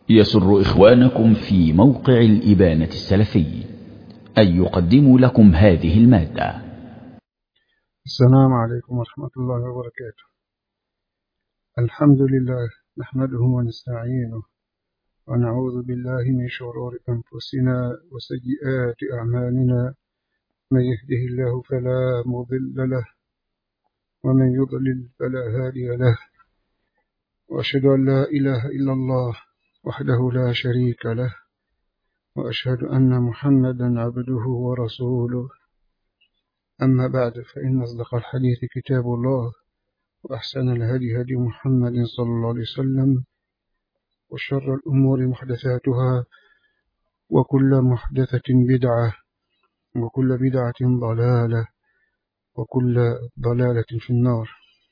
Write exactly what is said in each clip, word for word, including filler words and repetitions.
يسر إخوانكم في موقع الإبانة السلفي أن يقدموا لكم هذه المادة. السلام عليكم ورحمة الله وبركاته. الحمد لله نحمده ونستعينه ونعوذ بالله من شرور أنفسنا وسيئات أعمالنا، من يهده الله فلا مضل له ومن يضلل فلا هادي له، وأشهد أن لا إله إلا الله وحده لا شريك له، وأشهد أن محمدا عبده ورسوله. أما بعد، فإن أصدق الحديث كتاب الله، وأحسن الهدي هدي محمد صلى الله عليه وسلم، وشر الأمور محدثاتها، وكل محدثة بدعة، وكل بدعة ضلالة، وكل ضلالة في النار.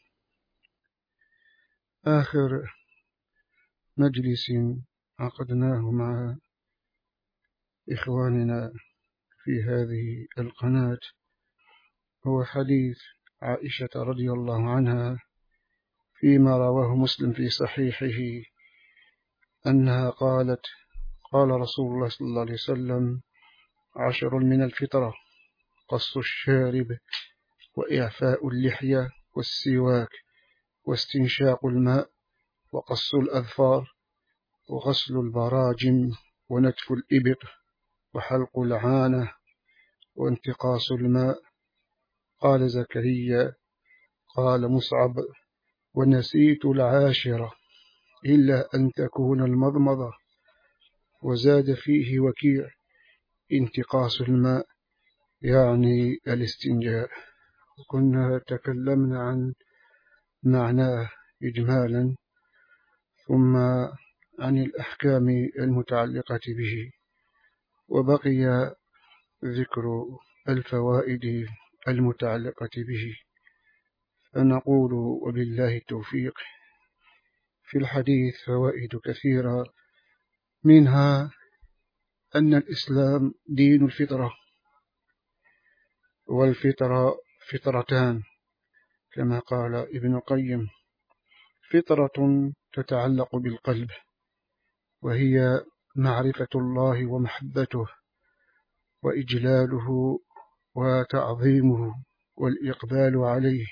آخر مجلس عقدناه مع إخواننا في هذه القناة هو حديث عائشة رضي الله عنها فيما رواه مسلم في صحيحه أنها قالت: قال رسول الله صلى الله عليه وسلم: عشر من الفطرة: قص الشارب، وإعفاء اللحية، والسواك، واستنشاق الماء، وقص الأظفار، وغسل البراجم، ونتف الإبط، وحلق العانة، وانتقاص الماء. قال زكريا: قال مصعب: ونسيت العاشرة إلا أن تكون المضمضة. وزاد فيه وكيع: انتقاص الماء يعني الاستنجاء. وكنا تكلمنا عن معناه إجمالا، ثم عن الأحكام المتعلقة به، وبقي ذكر الفوائد المتعلقة به. فنقول وبالله التوفيق. في الحديث فوائد كثيرة، منها أن الإسلام دين الفطرة، والفطرة فطرتان كما قال ابن القيم: فطرة تتعلق بالقلب، وهي معرفة الله ومحبته وإجلاله وتعظيمه والإقبال عليه.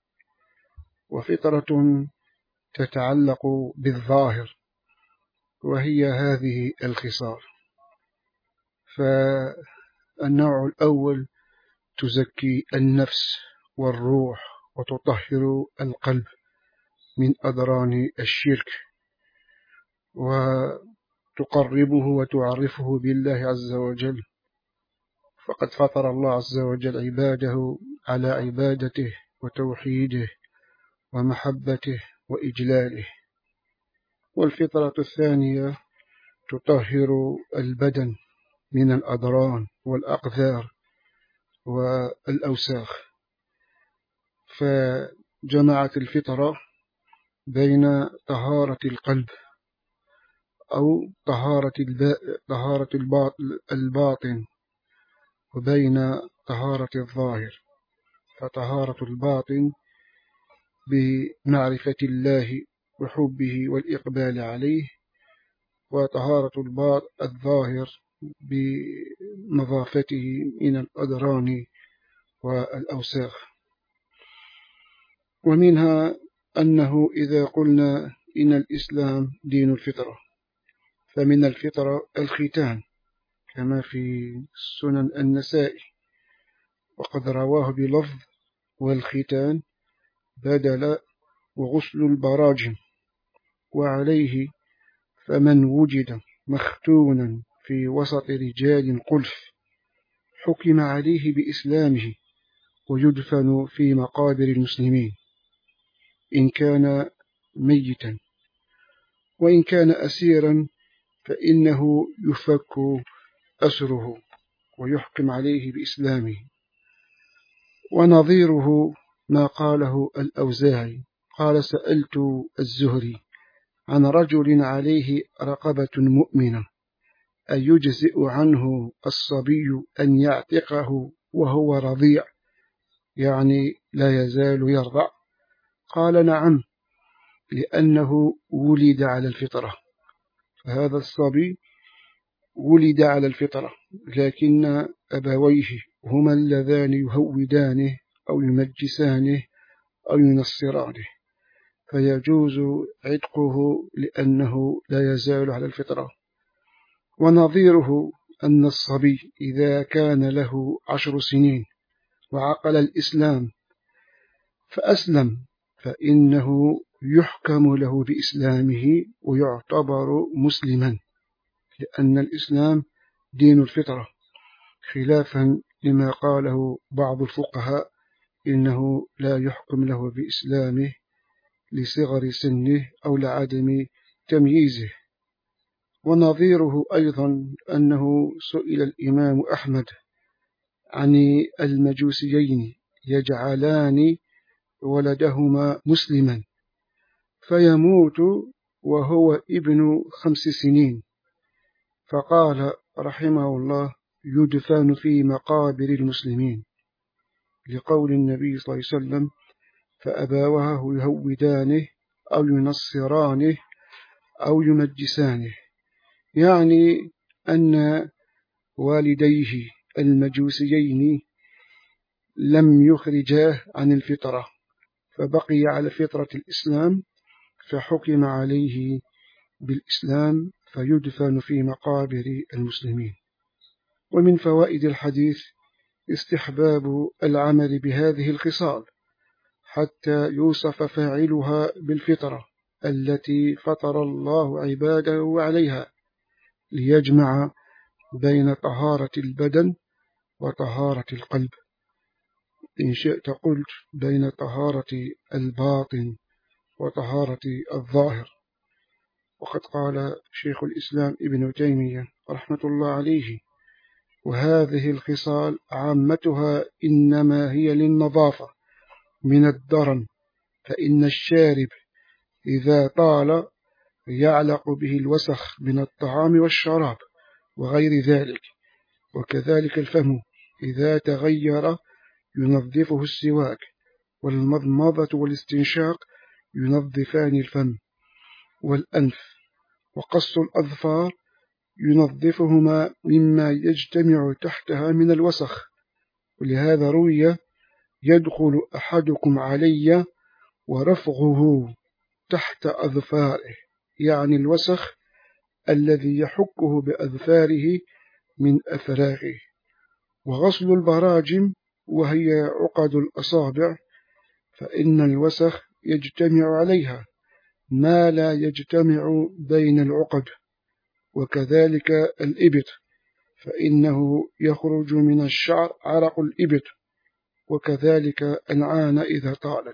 وفطرة تتعلق بالظاهر، وهي هذه الخصال. فالنوع الأول تزكي النفس والروح، وتطهر القلب من أدران الشرك، وتقربه وتعرفه بالله عز وجل. فقد فطر الله عز وجل عباده على عبادته وتوحيده ومحبته وإجلاله. والفطرة الثانية تطهر البدن من الأدران والأقذار والأوساخ. فجمعت الفطرة بين طهارة القلب أو طهارة طهارة الباطن، وبين طهارة الظاهر. فطهارة الباطن بمعرفة الله وحبه والإقبال عليه، وطهارة الظاهر بنظافته من الأدران والأوساخ. ومنها أنه إذا قلنا إن الإسلام دين الفطرة، فمن الفطرة الختان كما في سنن النسائي، وقد رواه بلفظ: والختان بدل وغسل البراجم. وعليه فمن وجد مختونا في وسط رجال قلف حكم عليه بإسلامه، ويدفن في مقابر المسلمين إن كان ميتا، وإن كان أسيرا فإنه يفك أسره ويحكم عليه بإسلامه. ونظيره ما قاله الأوزاعي قال: سألت الزهري عن رجل عليه رقبة مؤمنة أيجزئ عنه الصبي أن يعتقه وهو رضيع، يعني لا يزال يرضع؟ قال: نعم، لأنه ولد على الفطرة. فهذا الصبي ولد على الفطرة، لكن أبويه هما اللذان يهودانه أو يمجسانه أو ينصرانه، فيجوز عتقه لأنه لا يزال على الفطرة. ونظيره أن الصبي إذا كان له عشر سنين وعقل الإسلام فأسلم فإنه يحكم له بإسلامه ويعتبر مسلما، لأن الإسلام دين الفطرة، خلافا لما قاله بعض الفقهاء إنه لا يحكم له بإسلامه لصغر سنه أو لعدم تمييزه. ونظيره أيضا أنه سئل الإمام أحمد عن المجوسيين يجعلان ولدهما مسلما فيموت وهو ابن خمس سنين، فقال رحمه الله يدفن في مقابر المسلمين، لقول النبي صلى الله عليه وسلم فأبواه يهودانه أو ينصرانه أو يمجسانه، يعني أن والديه المجوسيين لم يخرجاه عن الفطرة فبقي على فطرة الإسلام، فحكم عليه بالإسلام فيدفن في مقابر المسلمين. ومن فوائد الحديث استحباب العمل بهذه الخصال حتى يوصف فاعلها بالفطرة التي فطر الله عباده عليها، ليجمع بين طهارة البدن وطهارة القلب، إن شئت قلت بين طهارة الباطن وطهارة الظاهر. وقد قال شيخ الإسلام ابن تيمية رحمة الله عليه وهذه الخصال عامتها إنما هي للنظافة من الدرن، فإن الشارب إذا طال يعلق به الوسخ من الطعام والشراب وغير ذلك، وكذلك الفم إذا تغير ينظفه السواك، والمضمضة والاستنشاق ينظفان الفم، والأنف وقص الأظفار ينظفهما مما يجتمع تحتها من الوسخ. ولهذا روي يدخل أحدكم علي ورفعه تحت أظفاره، يعني الوسخ الذي يحكه بأظفاره من أفراغه. وغسل البراجم وهي عقد الأصابع فإن الوسخ يجتمع عليها ما لا يجتمع بين العقد، وكذلك الإبط فإنه يخرج من الشعر عرق الإبط، وكذلك العانة إذا طالت.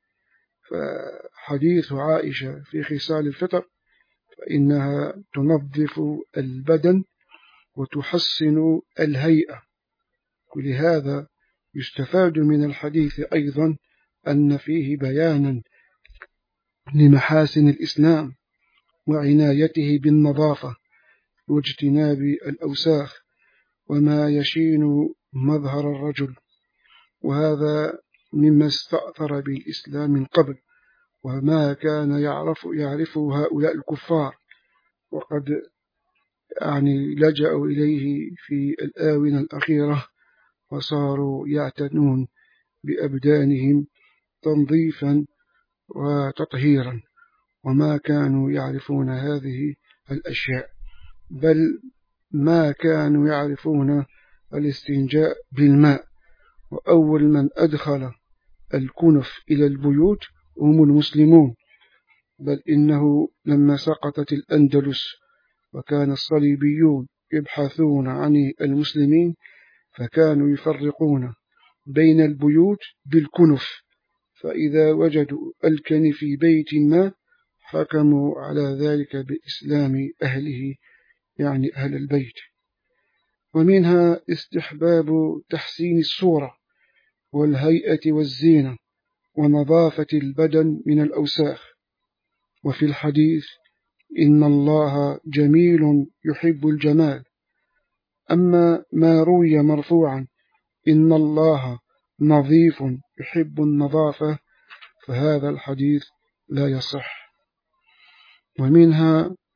فحديث عائشة في خصال الفطر فإنها تنظف البدن وتحسن الهيئة، ولهذا يستفاد من الحديث أيضا أن فيه بيانا لمحاسن الإسلام وعنايته بالنظافة واجتناب الأوساخ وما يشين مظهر الرجل، وهذا مما استأثر بالإسلام من قبل وما كان يعرف يعرفه هؤلاء الكفار، وقد يعني لجأوا إليه في الآونة الأخيرة وصاروا يعتنون بأبدانهم تنظيفا وتطهيرا، وما كانوا يعرفون هذه الأشياء، بل ما كانوا يعرفون الاستنجاء بالماء. وأول من أدخل الكنف إلى البيوت هم المسلمون، بل إنه لما سقطت الأندلس وكان الصليبيون يبحثون عن المسلمين فكانوا يفرقون بين البيوت بالكنف، فإذا وجدوا الكنف في بيت ما حكموا على ذلك بإسلام أهله، يعني أهل البيت. ومنها استحباب تحسين الصورة والهيئة والزينة ونظافة البدن من الأوساخ. وفي الحديث إن الله جميل يحب الجمال. أما ما روي مرفوعا إن الله نظيف يحب النظافة فهذا الحديث لا يصح. ومنها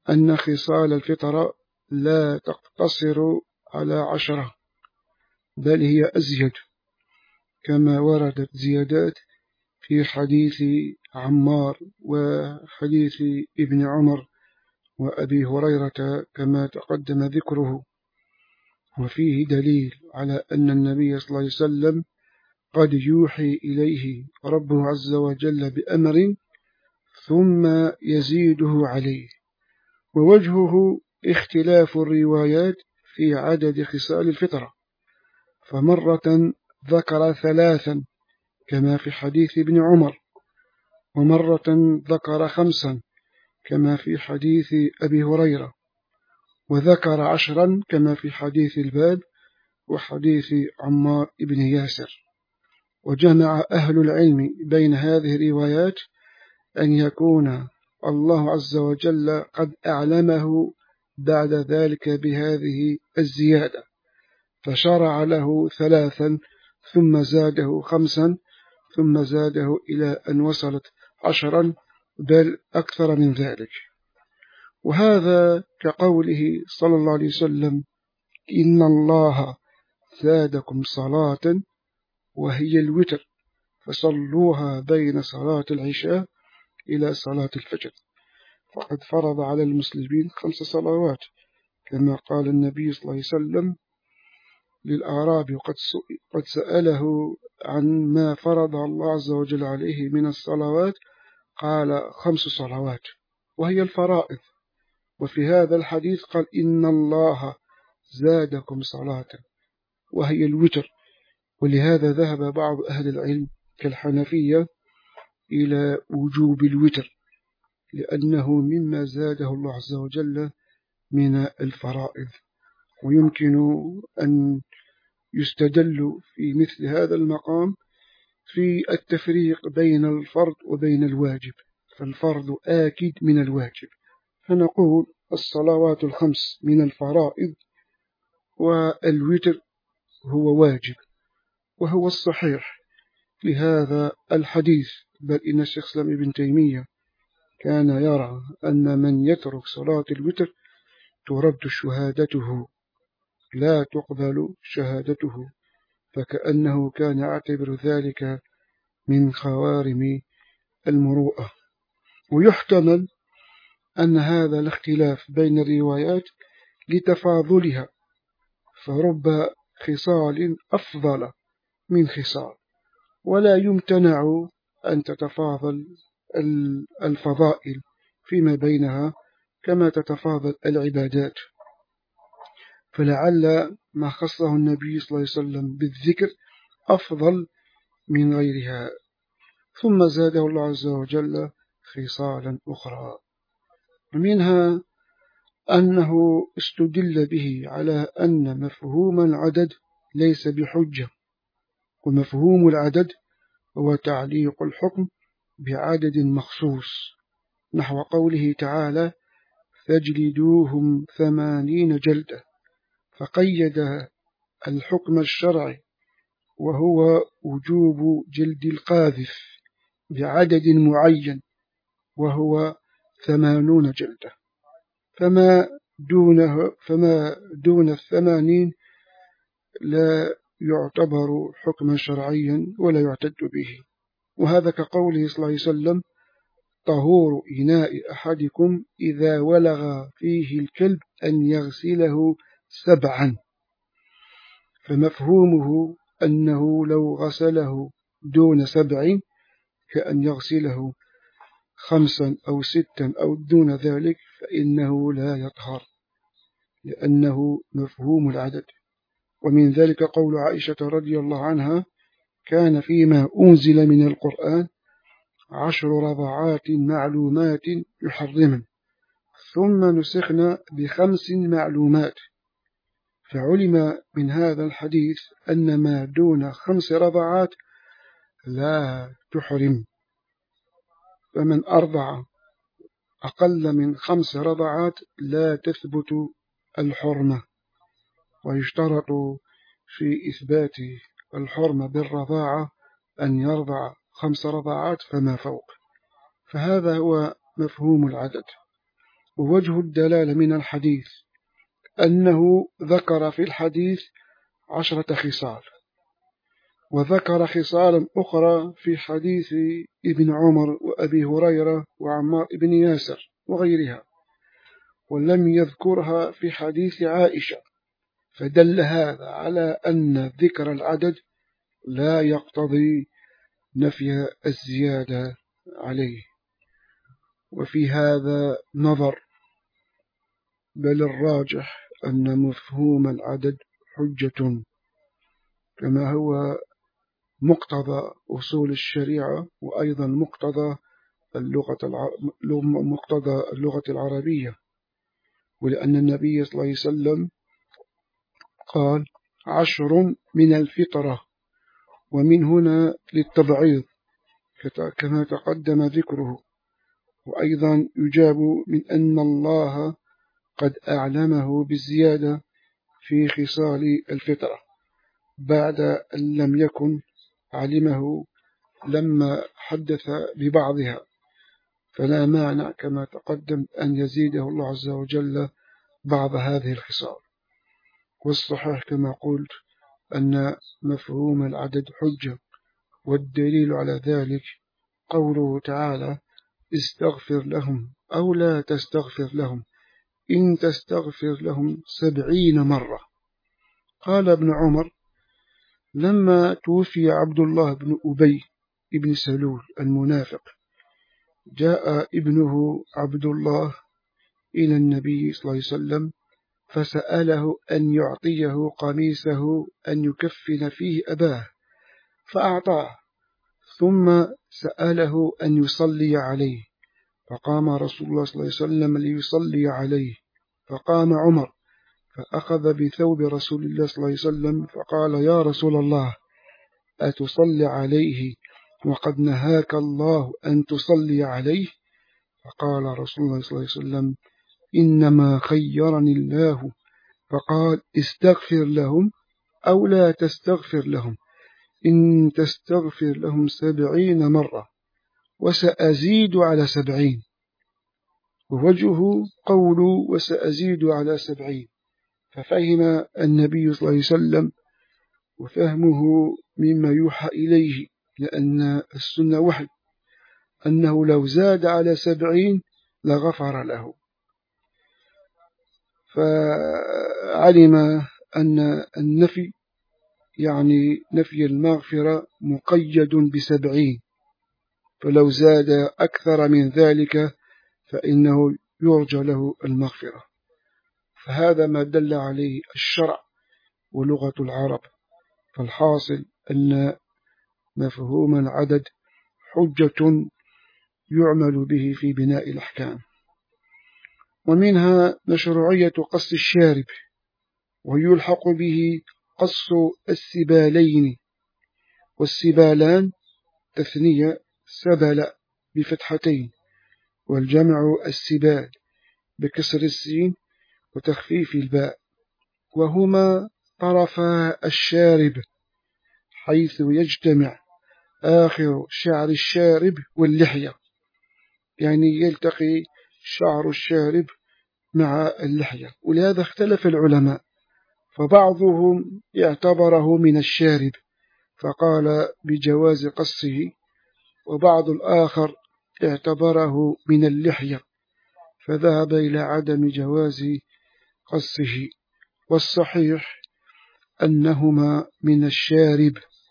أن خصال الفطرة لا تقتصر على عشرة بل هي أزيد، كما وردت زيادات في حديث عمار وحديث ابن عمر وأبي هريرة كما تقدم ذكره. وفيه دليل على أن النبي صلى الله عليه وسلم قد يوحي إليه ربه عز وجل بأمر ثم يزيده عليه. ووجهه اختلاف الروايات في عدد خصال الفطرة، فمرة ذكر ثلاثا كما في حديث ابن عمر، ومرة ذكر خمسا كما في حديث أبي هريرة، وذكر عشرا كما في حديث الباب وحديث عمار بن ياسر. وجمع أهل العلم بين هذه الروايات أن يكون الله عز وجل قد أعلمه بعد ذلك بهذه الزيادة، فشرع له ثلاثا ثم زاده خمسا ثم زاده إلى أن وصلت عشرا بل أكثر من ذلك. وهذا كقوله صلى الله عليه وسلم: إن الله زادكم صلاة وهي الوتر فصلوها بين صلاة العشاء إلى صلاة الفجر، فقد فرض على المسلمين خمس صلوات، كما قال النبي صلى الله عليه وسلم للأعرابي قد سأله عن ما فرض الله عز وجل عليه من الصلوات، قال خمس صلوات وهي الفرائض. وفي هذا الحديث قال: إن الله زادكم صلاة وهي الوتر. ولهذا ذهب بعض أهل العلم كالحنفية إلى وجوب الوتر، لأنه مما زاده الله عز وجل من الفرائض. ويمكن أن يستدل في مثل هذا المقام في التفريق بين الفرض وبين الواجب، فالفرض آكد من الواجب، فنقول الصلوات الخمس من الفرائض والوتر هو واجب، وهو الصحيح لهذا الحديث. بل إن الشيخ الإسلام ابن تيمية كان يرى أن من يترك صلاة الوتر ترد شهادته لا تقبل شهادته، فكأنه كان يعتبر ذلك من خوارم المروءة. ويحتمل أن هذا الاختلاف بين الروايات لتفاضلها، فرب خصال أفضل من خصال، ولا يمتنع أن تتفاضل الفضائل فيما بينها كما تتفاضل العبادات. فلعل ما خصه النبي صلى الله عليه وسلم بالذكر أفضل من غيرها. ثم زاده الله عز وجل خصالا أخرى، ومنها أنه استدل به على أن مفهوم العدد ليس بحجة، ومفهوم العدد هو تعليق الحكم بعدد مخصوص، نحو قوله تعالى: فاجلدوهم ثمانين جلدة، فقيد الحكم الشرعي وهو وجوب جلد القاذف بعدد معين وهو ثمانون جلدة، فما دونه فما دون الثمانين لا يعتبر حكما شرعيا ولا يعتد به. وهذا كقوله صلى الله عليه وسلم: طهور إناء أحدكم إذا ولغ فيه الكلب أن يغسله سبعا، فمفهومه أنه لو غسله دون سبع كأن يغسله خمسا أو ستا أو دون ذلك فإنه لا يطهر، لأنه مفهوم العدد. ومن ذلك قول عائشة رضي الله عنها: كان فيما أنزل من القرآن عشر رضعات معلومات يحرمن، ثم نسخنا بخمس معلومات. فعلم من هذا الحديث أن ما دون خمس رضعات لا تحرم، فمن أرضع أقل من خمس رضعات لا تثبت الحرمة. ويشترط في إثبات الحرمة بالرضاعة أن يرضع خمس رضعات فما فوق، فهذا هو مفهوم العدد. ووجه الدلالة من الحديث أنه ذكر في الحديث عشرة خصال، وذكر خصالا أخرى في حديث ابن عمر وأبي هريرة وعمار بن ياسر وغيرها، ولم يذكرها في حديث عائشة، فدل هذا على أن ذكر العدد لا يقتضي نفي الزيادة عليه. وفي هذا نظر، بل الراجح أن مفهوم العدد حجة، كما هو مقتضى أصول الشريعة، وأيضا مقتضى اللغة مقتضى اللغة العربية، ولأن النبي صلى الله عليه وسلم قال عشر من الفطرة، ومن هنا للتبعيض كما تقدم ذكره. وأيضا يجاب من أن الله قد أعلمه بالزيادة في خصال الفطرة بعد أن لم يكن علمه لما حدث ببعضها، فلا مانع كما تقدم أن يزيده الله عز وجل بعض هذه الخصال. والصحيح كما قلت أن مفهوم العدد حجة، والدليل على ذلك قوله تعالى استغفر لهم أو لا تستغفر لهم إن تستغفر لهم سبعين مرة. قال ابن عمر لما توفي عبد الله بن أبي بن سلول المنافق، جاء ابنه عبد الله إلى النبي صلى الله عليه وسلم فسأله أن يعطيه قميصه أن يكفن فيه أباه، فأعطاه، ثم سأله أن يصلي عليه، فقام رسول الله صلى الله عليه وسلم ليصلي عليه، فقام عمر فأخذ بثوب رسول الله صلى الله عليه وسلم فقال يا رسول الله أتصلي عليه وقد نهاك الله أن تصلي عليه؟ فقال رسول الله صلى الله عليه وسلم إنما خيرني الله فقال استغفر لهم أو لا تستغفر لهم إن تستغفر لهم سبعين مرة وسأزيد على سبعين. ووجهه قوله وسأزيد على سبعين، ففهم النبي صلى الله عليه وسلم وفهمه مما يوحى إليه، لأن السنة وحي، أنه لو زاد على سبعين لغفر له، فعلم أن النفي يعني نفي المغفرة مقيد بسبعين، فلو زاد أكثر من ذلك فإنه يرجى له المغفرة. فهذا ما دل عليه الشرع ولغة العرب. فالحاصل أن مفهوم العدد حجة يعمل به في بناء الأحكام. ومنها مشروعية قص الشارب، ويلحق به قص السبالين، والسبالان تثنية سبل بفتحتين، والجمع السبال بكسر السين وتخفيف الباء، وهما طرفا الشارب حيث يجتمع آخر شعر الشارب واللحية، يعني يلتقي شعر الشارب مع اللحية. ولهذا اختلف العلماء، فبعضهم اعتبره من الشارب فقال بجواز قصه، وبعض الآخر اعتبره من اللحية فذهب إلى عدم جواز قصه. والصحيح أنهما من الشارب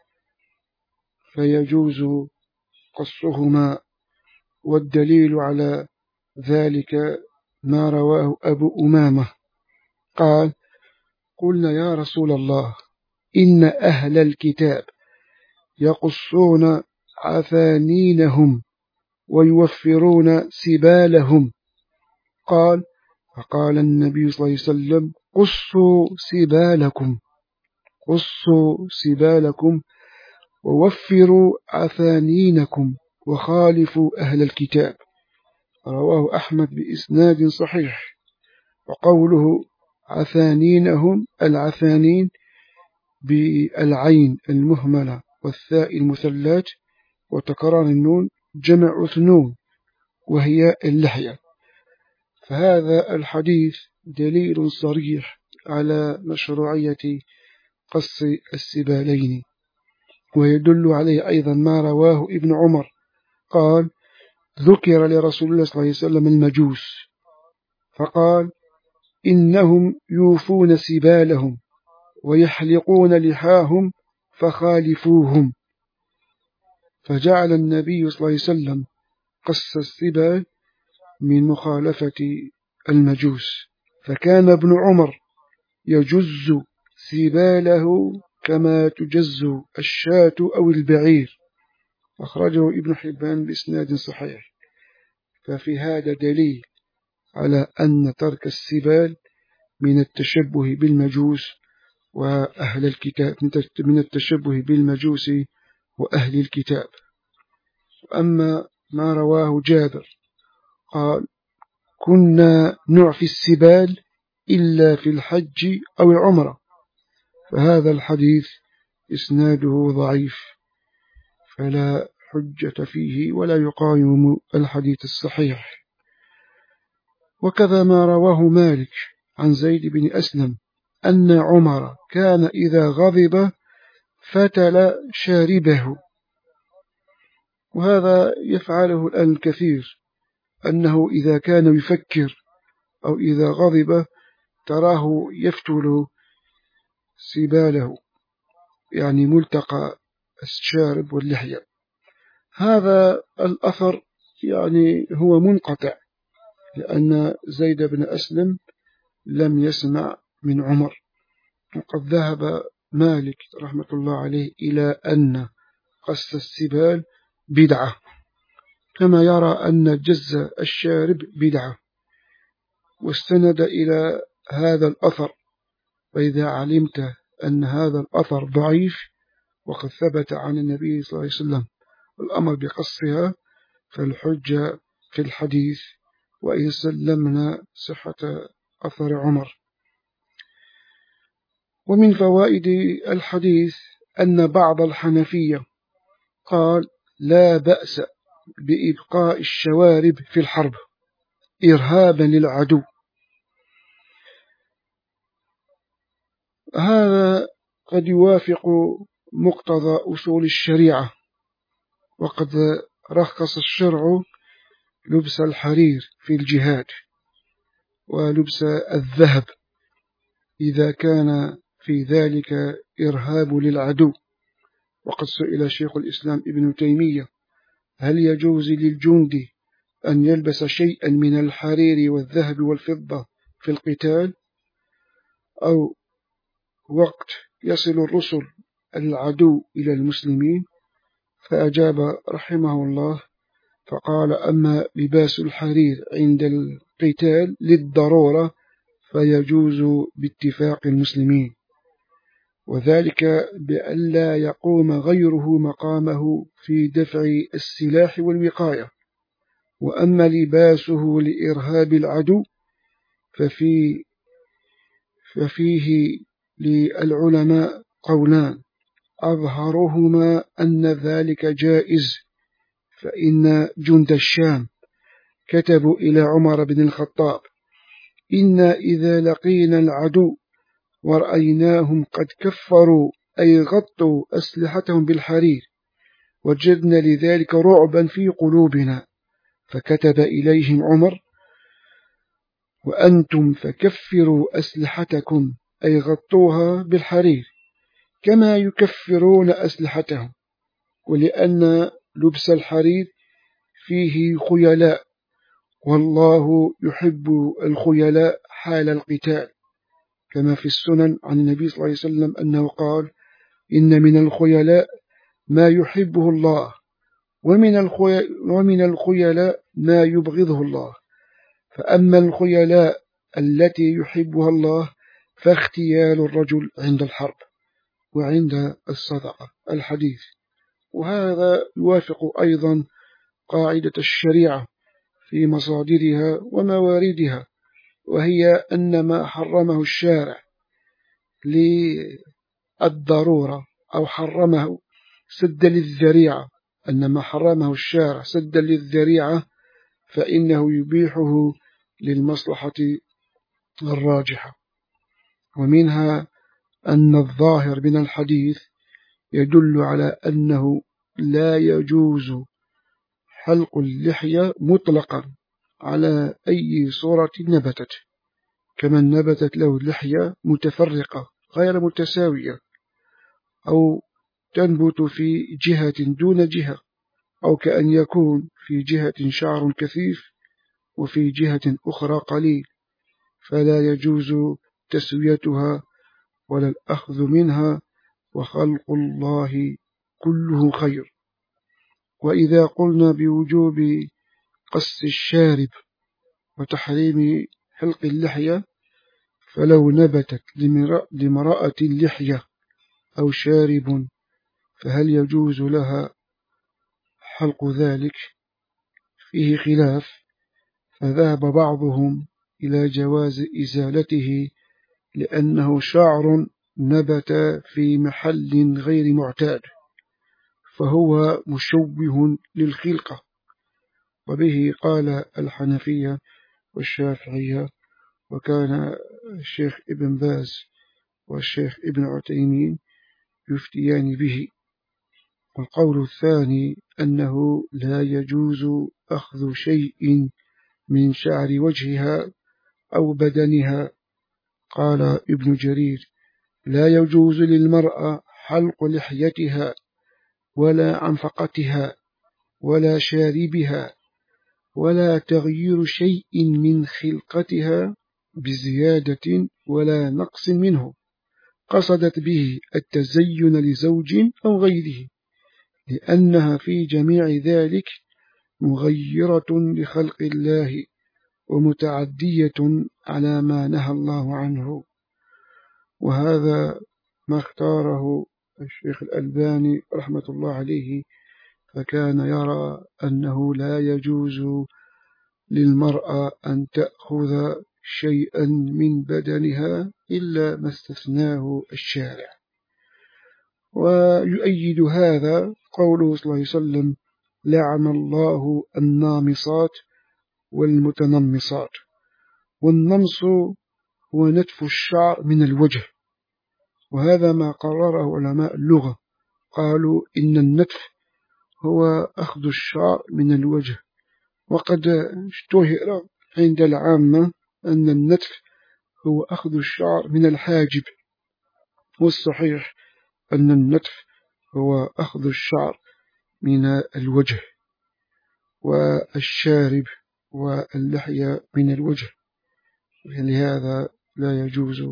فيجوز قصهما، والدليل على ذلك ما رواه أبو أمامة قال قلنا يا رسول الله إن أهل الكتاب يقصون عفانينهم ويوفرون سبالهم. قال فقال النبي صلى الله عليه وسلم قصوا سبالكم قصوا سبالكم ووفروا عفانينكم وخالفوا أهل الكتاب. رواه أحمد بإسناد صحيح. وقوله عفانينهم العفانين بالعين المهملة والثاء المثلات وتكرار النون جمع ثنون وهي اللحية. فهذا الحديث دليل صريح على مشروعية قص السبالين. ويدل عليه أيضا ما رواه ابن عمر قال: ذكر لرسول الله صلى الله عليه وسلم المجوس فقال: إنهم يوفون سبالهم ويحلقون لحاهم فخالفوهم. فجعل النبي صلى الله عليه وسلم قص السبال من مخالفة المجوس، فكان ابن عمر يجز سباله كما تجز الشاة أو البعير. أخرجه ابن حبان بإسناد صحيح. ففي هذا دليل على أن ترك السبال من التشبه بالمجوس وأهل الكتاب، من التشبه بالمجوس وأهل الكتاب. أما ما رواه جابر قال: كنا نعفي السبال إلا في الحج أو العمرة، فهذا الحديث إسناده ضعيف فلا حجة فيه ولا يقاوم الحديث الصحيح. وكذا ما رواه مالك عن زيد بن أسلم أن عمر كان إذا غضب فتل شاربه، وهذا يفعله الآن الكثير، أنه إذا كان يفكر أو إذا غضب تراه يفتل سباله، يعني ملتقى الشارب واللحية. هذا الأثر يعني هو منقطع، لأن زيد بن أسلم لم يسمع من عمر. وقد ذهب مالك رحمة الله عليه إلى أن قص السبال بدعة، كما يرى أن جز الشارب بدعة، واستند إلى هذا الأثر. وإذا علمت أن هذا الأثر ضعيف وقد ثبت عن النبي صلى الله عليه وسلم الأمر بقصها، فالحجة في الحديث، وإن سلمنا صحة أثر عمر. ومن فوائد الحديث أن بعض الحنفية قال: لا بأس بإبقاء الشوارب في الحرب إرهابا للعدو. هذا قد يوافق مقتضى أصول الشريعة، وقد رخص الشرع لبس الحرير في الجهاد ولبس الذهب إذا كان في ذلك إرهاب للعدو. وقد سئل شيخ الإسلام ابن تيمية: هل يجوز للجندي أن يلبس شيئا من الحرير والذهب والفضة في القتال أو وقت يصل الرسل العدو إلى المسلمين؟ فأجاب رحمه الله فقال: أما لباس الحرير عند القتال للضرورة فيجوز باتفاق المسلمين، وذلك بألا يقوم غيره مقامه في دفع السلاح والوقاية. وأما لباسه لإرهاب العدو ففي ففيه للعلماء قولان، أظهرهما أن ذلك جائز، فإن جند الشام كتبوا إلى عمر بن الخطاب: إنا إذا لقينا العدو ورأيناهم قد كفروا أي غطوا أسلحتهم بالحرير وجدنا لذلك رعبا في قلوبنا، فكتب إليهم عمر: وأنتم فكفروا أسلحتكم أي غطوها بالحرير كما يكفرون أسلحتهم. ولأن لبس الحرير فيه خيلاء، والله يحب الخيلاء حال القتال، كما في السنن عن النبي صلى الله عليه وسلم أنه قال: إن من الخيلاء ما يحبه الله، ومن الخيلاء ما يبغضه الله. فأما الخيلاء التي يحبها الله فاختيال الرجل عند الحرب وعند الصدقة. الحديث. وهذا يوافق أيضا قاعدة الشريعة في مصادرها ومواردها، وهي أن ما حرمه الشارع للضرورة أو حرمه سدا للذريعة، أن ما حرمه الشارع سدا للذريعة فإنه يبيحه للمصلحة الراجحة. ومنها أن الظاهر من الحديث يدل على أنه لا يجوز حلق اللحية مطلقا على أي صورة نبتت، كمن نبتت له اللحية متفرقة غير متساوية، أو تنبت في جهة دون جهة، أو كأن يكون في جهة شعر كثيف وفي جهة أخرى قليل، فلا يجوز تسويتها ولا الأخذ منها، وخلق الله كله خير. وإذا قلنا بوجوب قص الشارب وتحريم حلق اللحية، فلو نبتت لامرأة اللحية أو شارب فهل يجوز لها حلق ذلك؟ فيه خلاف، فذهب بعضهم إلى جواز إزالته لأنه شعر نبت في محل غير معتاد، فهو مشوه للخلقة. وبه قال الحنفية والشافعية، وكان الشيخ ابن باز والشيخ ابن عثيمين يفتيان به. والقول الثاني أنه لا يجوز أخذ شيء من شعر وجهها أو بدنها. قال ابن جرير: لا يجوز للمرأة حلق لحيتها ولا عنفقتها ولا شاربها ولا تغيير شيء من خلقتها بزيادة ولا نقص منه قصدت به التزين لزوج أو غيره، لأنها في جميع ذلك مغيرة لخلق الله ومتعدية على ما نهى الله عنه. وهذا ما اختاره الشيخ الألباني رحمة الله عليه، فكان يرى أنه لا يجوز للمرأة أن تأخذ شيئا من بدنها إلا ما استثناه الشارع. ويؤيد هذا قوله صلى الله عليه وسلم: لعن الله النامصات والمتنمصات. والنمص هو نتف الشعر من الوجه، وهذا ما قرره علماء اللغة، قالوا إن النتف هو أخذ الشعر من الوجه. وقد اشتهر عند العامة أن النتف هو أخذ الشعر من الحاجب، والصحيح أن النتف هو أخذ الشعر من الوجه، والشارب واللحية من الوجه، لهذا لا يجوز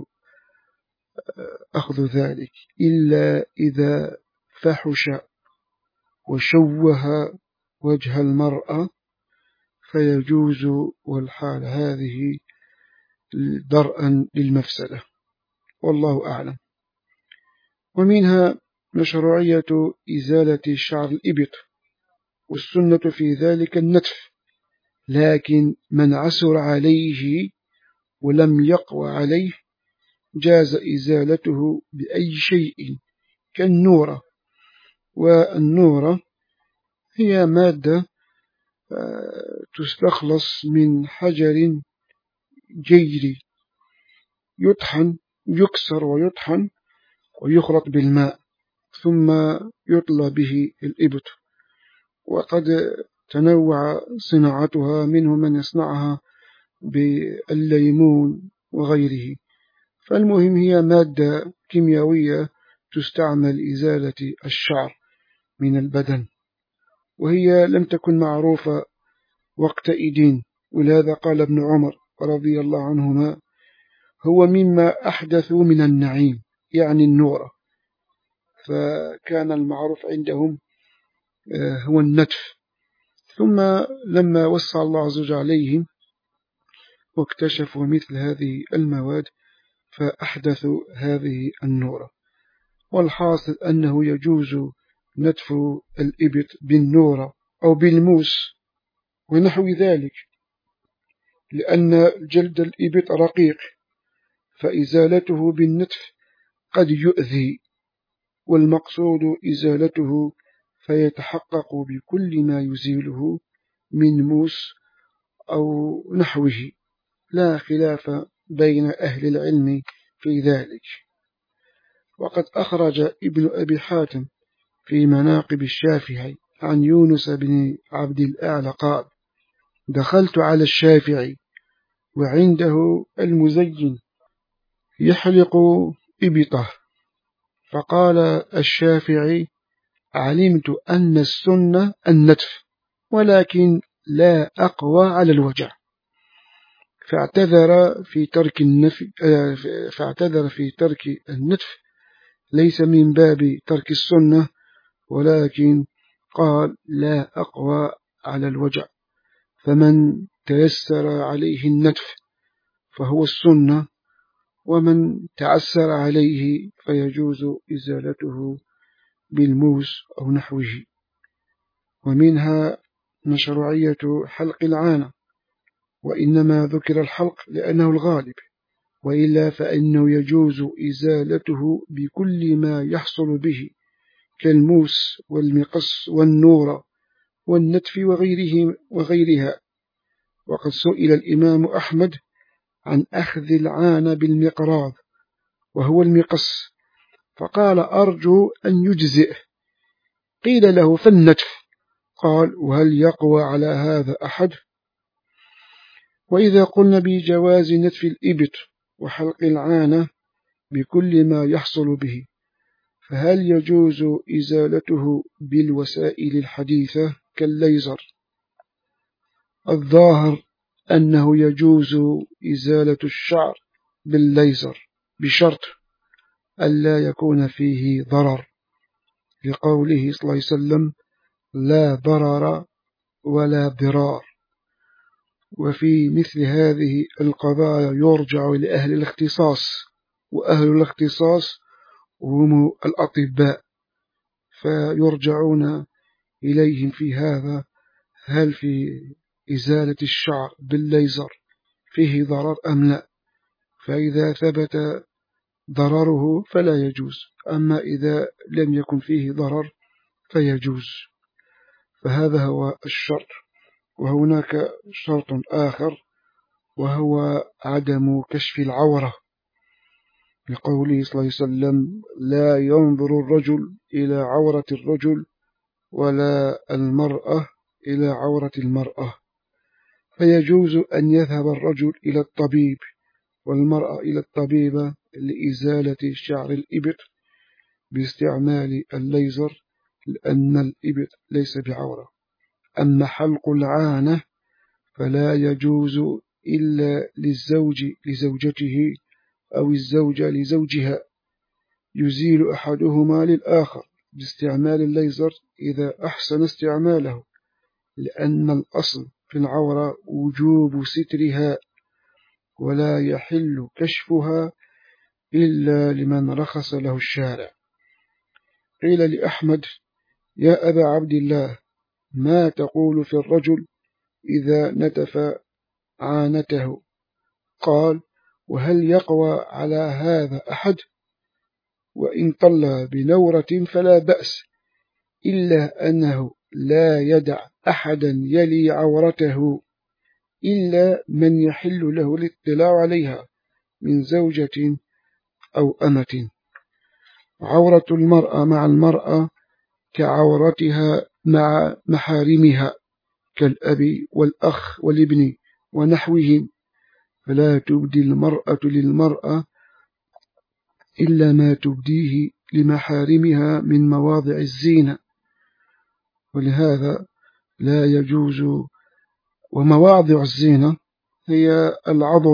أخذ ذلك إلا إذا فحش وشوه وجه المرأة فيجوز، والحال هذه درءا للمفسدة، والله أعلم. ومنها مشروعية إزالة شعر الإبط، والسنة في ذلك النتف، لكن من عسر عليه ولم يقوى عليه جاز إزالته بأي شيء كالنورة. والنورة هي مادة تستخلص من حجر جيري يطحن، يكسر ويطحن ويخلط بالماء ثم يطلى به الإبط. وقد تنوع صناعتها، منه من يصنعها بالليمون وغيره. فالمهم هي مادة كيميائية تستعمل إزالة الشعر من البدن، وهي لم تكن معروفة وقتئذ، ولهذا قال ابن عمر رضي الله عنهما: هو مما أحدثوا من النعيم، يعني النورة. فكان المعروف عندهم هو النتف، ثم لما وسع الله عز وجل عليهم واكتشفوا مثل هذه المواد فأحدثوا هذه النورة. والحاصل أنه يجوز نتف الإبط بالنورة أو بالموس ونحو ذلك، لأن جلد الإبط رقيق، فإزالته بالنتف قد يؤذي، والمقصود إزالته فيتحقق بكل ما يزيله من موس أو نحوه. لا خلاف بين أهل العلم في ذلك. وقد أخرج ابن أبي حاتم في مناقب الشافعي عن يونس بن عبد الأعلى قال: دخلت على الشافعي وعنده المزين يحلق إبطه، فقال الشافعي: علمت أن السنة النتف، ولكن لا أقوى على الوجع، فاعتذر في ترك النفي فاعتذر في ترك النتف، ليس من باب ترك السنة، ولكن قال لا أقوى على الوجع، فمن تيسر عليه النتف فهو السنة، ومن تعسر عليه فيجوز إزالته بالموس أو نحوه. ومنها مشروعية حلق العانة، وإنما ذكر الحلق لأنه الغالب، وإلا فإنه يجوز إزالته بكل ما يحصل به كالموس والمقص والنور والنتف وغيره وغيرها. وقد سئل الإمام أحمد عن أخذ العانة بالمقراض وهو المقص، فقال: أرجو أن يجزئه. قيل له: فالنتف؟ قال: وهل يقوى على هذا أحد؟ وإذا قلنا بجواز نتف الإبط وحلق العانة بكل ما يحصل به، فهل يجوز إزالته بالوسائل الحديثة كالليزر؟ الظاهر أنه يجوز إزالة الشعر بالليزر بشرط ألا يكون فيه ضرر، لقوله صلى الله عليه وسلم: لا ضرر ولا ضرار. وفي مثل هذه القضايا يرجع لأهل الاختصاص، وأهل الاختصاص هم الأطباء، فيرجعون إليهم في هذا: هل في إزالة الشعر بالليزر فيه ضرر أم لا؟ فإذا ثبت ضرره فلا يجوز، أما إذا لم يكن فيه ضرر فيجوز. فهذا هو الشرط. وهناك شرط آخر، وهو عدم كشف العورة، لقوله صلى الله عليه وسلم: لا ينظر الرجل إلى عورة الرجل ولا المرأة إلى عورة المرأة. فيجوز أن يذهب الرجل إلى الطبيب والمرأة إلى الطبيبة لإزالة شعر الإبط باستعمال الليزر، لأن الإبط ليس بعورة. أما حلق العانة فلا يجوز إلا للزوج لزوجته أو الزوجة لزوجها، يزيل أحدهما للآخر باستعمال الليزر إذا أحسن استعماله، لأن الأصل في العورة وجوب سترها، ولا يحل كشفها إلا لمن رخص له الشارع. قيل لأحمد: يا أبا عبد الله، ما تقول في الرجل إذا نتف عانته؟ قال: وهل يقوى على هذا أحد؟ وإن طل بنورة فلا بأس، إلا أنه لا يدع أحدا يلي عورته إلا من يحل له الاطلاع عليها من زوجة أو أمة. عورة المرأة مع المرأة كعورتها مع محارمها كالأب والأخ والابن ونحوهم، فلا تبدي المرأة للمرأة إلا ما تبديه لمحارمها من مواضع الزينة، ولهذا لا يجوز. ومواضع الزينة هي العضد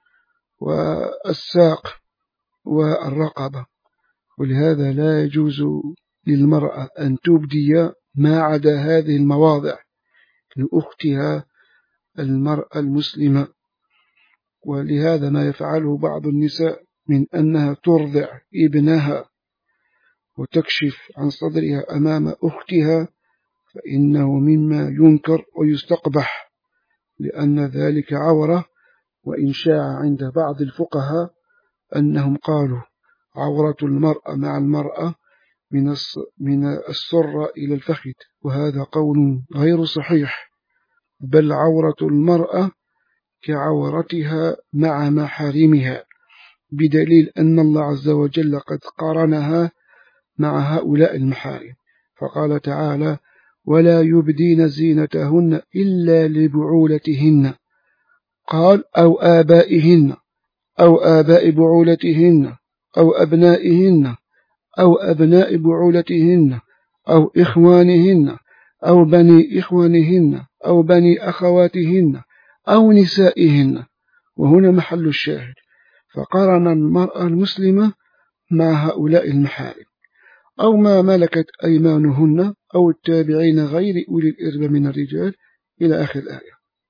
والساق والرقبة، ولهذا لا يجوز للمرأة أن تبدي ما عدا هذه المواضع لأختها المرأة المسلمة. ولهذا ما يفعله بعض النساء من أنها ترضع ابنها وتكشف عن صدرها أمام أختها، فإنه مما ينكر ويستقبح، لأن ذلك عورة. وإن شاع عند بعض الفقهاء أنهم قالوا: عورة المرأة مع المرأة من السرة إلى الفخذ، وهذا قول غير صحيح، بل عورة المرأة كعورتها مع محارمها، بدليل أن الله عز وجل قد قارنها مع هؤلاء المحارم، فقال تعالى: ولا يبدين زينتهن إلا لبعولتهن، قال: أو آبائهن أو آباء بعولتهن أو أبنائهن أو أبناء بعولتهن أو إخوانهن أو بني إخوانهن أو بني أخواتهن أو نسائهن. وهنا محل الشاهد، فقارن المرأة المسلمة مع هؤلاء المحارم، أو ما ملكت أيمانهن أو التابعين غير أولي الإربة من الرجال إلى آخر الآية.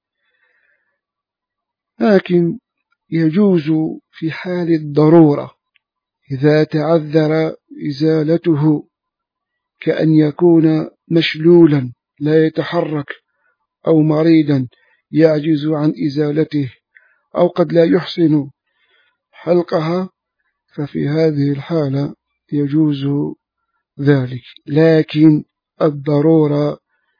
لكن يجوز في حال الضرورة إذا تعذر إزالته، كأن يكون مشلولا لا يتحرك أو مريضا يعجز عن إزالته أو قد لا يحسن حلقها، ففي هذه الحالة يجوز ذلك. لكن الضرورة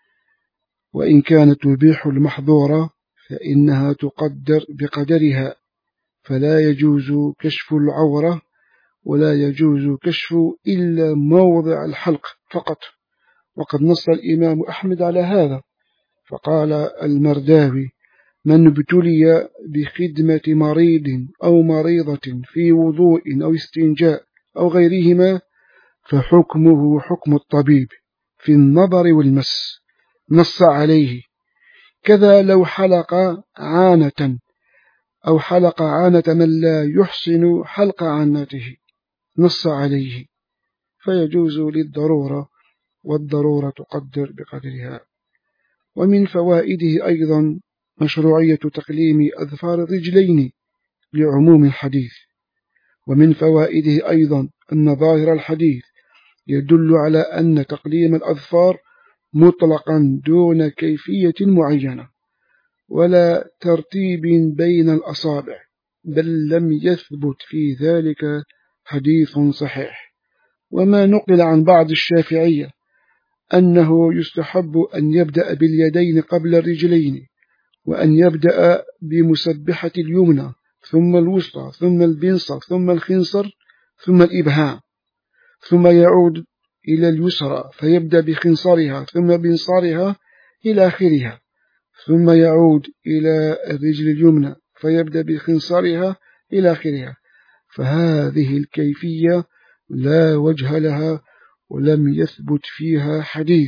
وإن كانت تبيح المحظورة فإنها تقدر بقدرها، فلا يجوز كشف العورة ولا يجوز كشف إلا موضع الحلق فقط. وقد نص الإمام أحمد على هذا، فقال المرداوي: من ابتلي بخدمة مريض أو مريضة في وضوء أو استنجاء أو غيرهما فحكمه حكم الطبيب في النظر والمس، نص عليه. كذا لو حلق عانة أو حلق عانة من لا يحسن حلق عانته، نص عليه، فيجوز للضرورة، والضرورة تقدر بقدرها. ومن فوائده أيضا مشروعية تقليم أظفار الرجلين لعموم الحديث. ومن فوائده أيضا أن ظاهر الحديث يدل على أن تقليم الأظفار مطلقا دون كيفية معينة ولا ترتيب بين الأصابع، بل لم يثبت في ذلك حديث صحيح. وما نقل عن بعض الشافعية أنه يستحب أن يبدأ باليدين قبل الرجلين، وأن يبدأ بمسبحة اليمنى ثم الوسطى ثم البنصر ثم الخنصر ثم الإبهام، ثم يعود إلى اليسرى فيبدأ بخنصرها ثم بنصارها إلى آخرها، ثم يعود إلى الرجل اليمنى فيبدأ بخنصرها إلى آخرها. فهذه الكيفية لا وجه لها ولم يثبت فيها حديث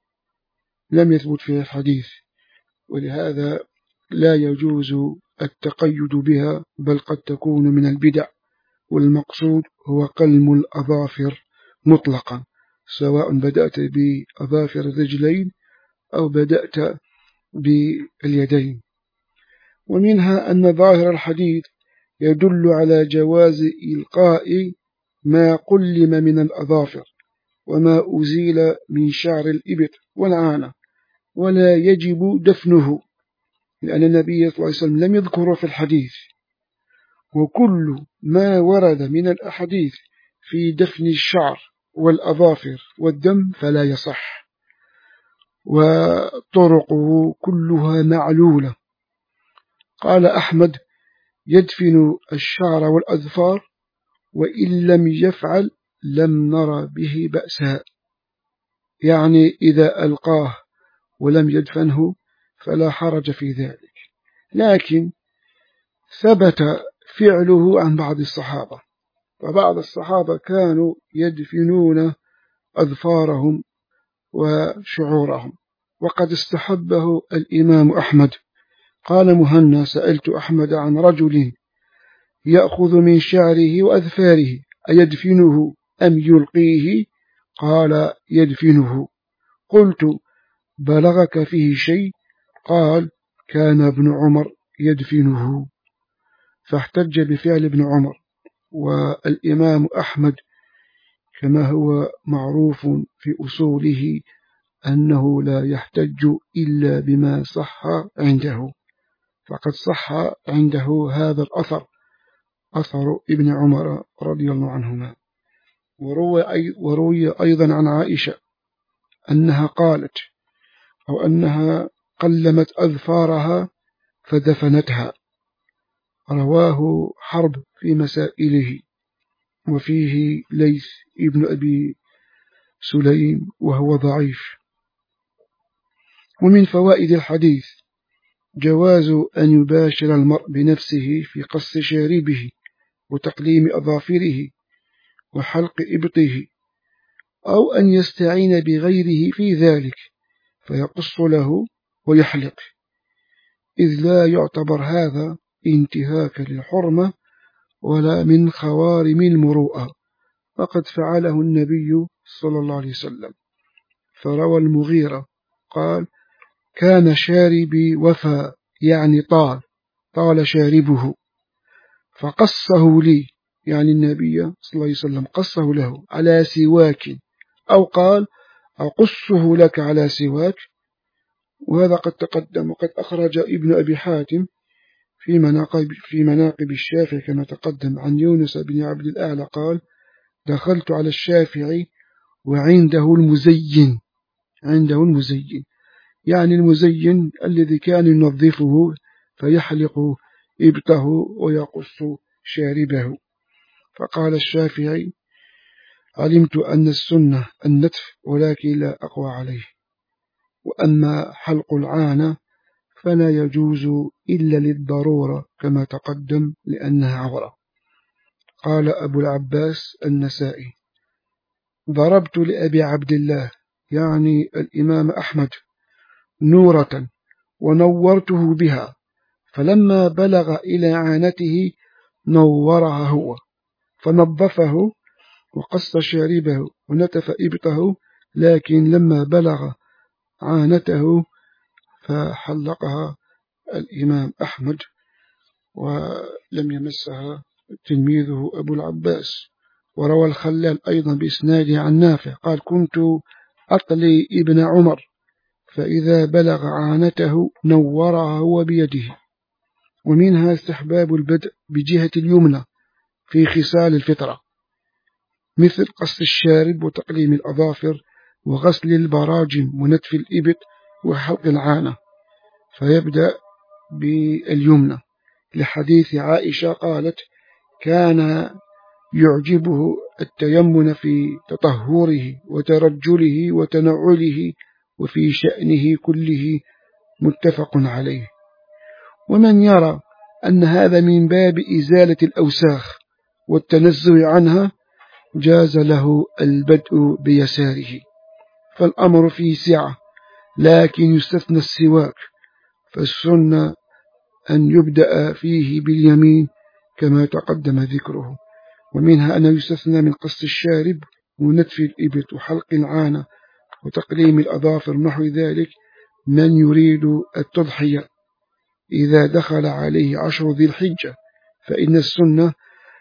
لم يثبت فيها حديث ولهذا لا يجوز التقيد بها، بل قد تكون من البدع. والمقصود هو قلم الأظافر مطلقا، سواء بدأت بأظافر الرجلين أو بدأت باليدين. ومنها أن ظاهر الحديث يدل على جواز إلقاء ما قلم من الأظافر وما أزيل من شعر الإبط والعانة، ولا يجب دفنه، لأن النبي صلى الله عليه وسلم لم يذكره في الحديث. وكل ما ورد من الأحاديث في دفن الشعر والأظافر والدم فلا يصح، وطرقه كلها معلولة. قال أحمد: يدفن الشعر والأظفار، وإن لم يفعل لم نر به بأسا، يعني إذا ألقاه ولم يدفنه فلا حرج في ذلك. لكن ثبت فعله عن بعض الصحابة، وبعض الصحابة كانوا يدفنون أظفارهم وشعورهم، وقد استحبه الإمام أحمد. قال مهنا: سألت أحمد عن رجل يأخذ من شعره وأظفاره أيدفنه أم يلقيه؟ قال: يدفنه. قلت: بلغك فيه شيء؟ قال: كان ابن عمر يدفنه. فاحتج بفعل ابن عمر. والإمام أحمد كما هو معروف في أصوله أنه لا يحتج إلا بما صح عنده، فقد صح عنده هذا الأثر، أثر ابن عمر رضي الله عنهما. وروي أيضا عن عائشة أنها قالت أو أنها قلمت أظفارها فدفنتها. رواه حرب في مسائله، وفيه ليث ابن أبي سليم وهو ضعيف. ومن فوائد الحديث جواز أن يباشر المرء بنفسه في قص شاربه وتقليم أظافره وحلق إبطه، أو أن يستعين بغيره في ذلك فيقص له ويحلق، إذ لا يعتبر هذا انتهاك للحرمة ولا من خوارم المروءة، فقد فعله النبي صلى الله عليه وسلم. فروى المغيرة قال: كان شاربي وفى، يعني طال طال شاربه، فقصه لي، يعني النبي صلى الله عليه وسلم قصه له على سواك، أو قال: أقصه لك على سواك. وهذا قد تقدم، وقد أخرج ابن أبي حاتم في مناقب, في مناقب الشافعي كما تقدم عن يونس بن عبد الأعلى قال: دخلت على الشافعي وعنده المزين، عنده المزين يعني المزين الذي كان ينظفه فيحلق إبطه ويقص شاربه. فقال الشافعي: علمت أن السنة النتف ولكن لا أقوى عليه، وأما حلق العانة فلا يجوز إلا للضرورة كما تقدم لأنها عورة. قال أبو العباس النسائي: ضربت لأبي عبد الله، يعني الإمام أحمد، نورة ونورته بها، فلما بلغ إلى عانته نورها هو، فنظفه وقص شاربه ونتف إبطه، لكن لما بلغ عانته فحلقها الإمام أحمد ولم يمسها تلميذه أبو العباس. وروى الخلال أيضا بإسناده عن نافع قال: كنت أطلي ابن عمر، فإذا بلغ عانته نورها هو بيده. ومنها استحباب البدء بجهة اليمنى في خصال الفطرة، مثل قص الشارب وتقليم الأظافر وغسل البراجم ونتف الإبط وحلق العانة، فيبدأ باليمنى، لحديث عائشة قالت: كان يعجبه التيمن في تطهره وترجله وتنعله وفي شأنه كله، متفق عليه. ومن يرى أن هذا من باب إزالة الأوساخ والتنزه عنها جاز له البدء بيساره، فالأمر فيه سعة، لكن يستثنى السواك، فالسنة أن يبدأ فيه باليمين كما تقدم ذكره. ومنها أنه يستثنى من قص الشارب ونتف الإبط وحلق العانة وتقليم الأظافر نحو ذلك من يريد التضحية إذا دخل عليه عشر ذي الحجة، فإن السنة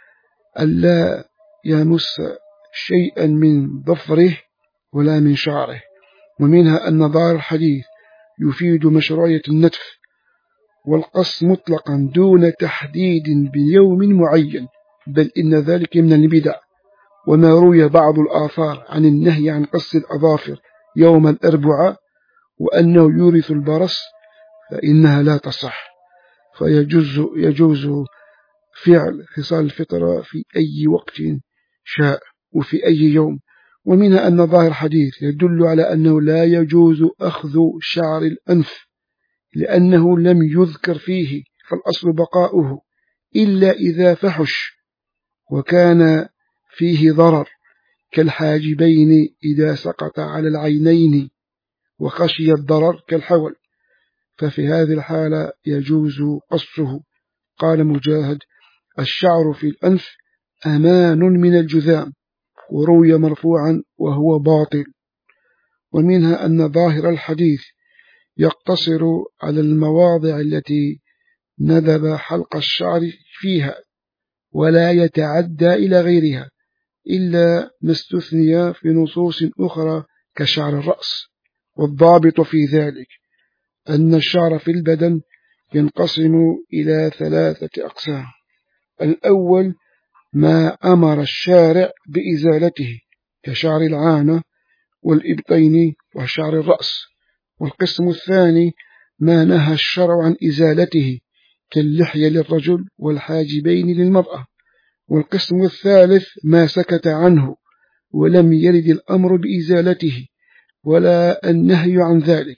ألا يمس شيئا من ظفره ولا من شعره. ومنها أن ظاهر الحديث يفيد مشروعية النتف والقص مطلقا دون تحديد بيوم معين، بل إن ذلك من البدع. وما روي بعض الآثار عن النهي عن قص الأظافر يوم الأربعاء وأنه يورث البرص فإنها لا تصح، فيجوز يجوز فعل خصال الفطرة في أي وقت شاء وفي أي يوم. ومنها أن ظاهر الحديث يدل على أنه لا يجوز أخذ شعر الأنف لأنه لم يذكر فيه، فالأصل بقاؤه إلا إذا فحش وكان فيه ضرر، كالحاجبين إذا سقط على العينين وخشي الضرر كالحول، ففي هذه الحالة يجوز قصه. قال مجاهد: الشعر في الأنف أمان من الجذام، وروي مرفوعا وهو باطل. ومنها أن ظاهر الحديث يقتصر على المواضع التي ندب حلق الشعر فيها ولا يتعدى إلى غيرها، إلا ما استثني في نصوص أخرى كشعر الرأس. والضابط في ذلك أن الشعر في البدن ينقسم إلى ثلاثة أقسام: الأول ما أمر الشارع بإزالته كشعر العانة والإبطين وشعر الرأس، والقسم الثاني ما نهى الشرع عن إزالته كاللحية للرجل والحاجبين للمرأة. والقسم الثالث ما سكت عنه ولم يرد الأمر بإزالته ولا النهي عن ذلك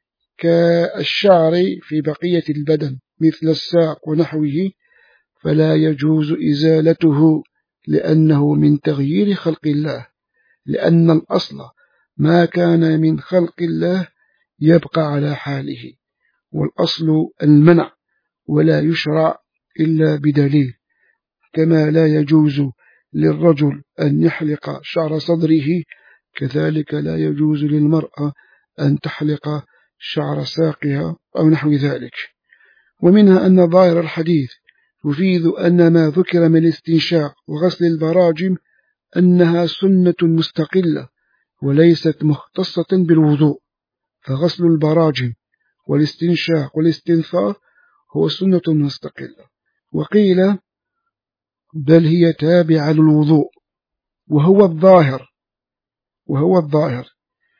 كالشعر في بقية البدن مثل الساق ونحوه، فلا يجوز إزالته لأنه من تغيير خلق الله، لأن الأصل ما كان من خلق الله يبقى على حاله، والأصل المنع ولا يشرع إلا بدليل. كما لا يجوز للرجل أن يحلق شعر صدره، كذلك لا يجوز للمرأة أن تحلق شعر ساقها أو نحو ذلك. ومنها أن ظاهر الحديث يفيد أن ما ذكر من الاستنشاق وغسل البراجم أنها سنة مستقلة وليست مختصة بالوضوء، فغسل البراجم والاستنشاق والاستنثار هو سنة مستقلة. وقيل بل هي تابعة للوضوء، وهو الظاهر وهو الظاهر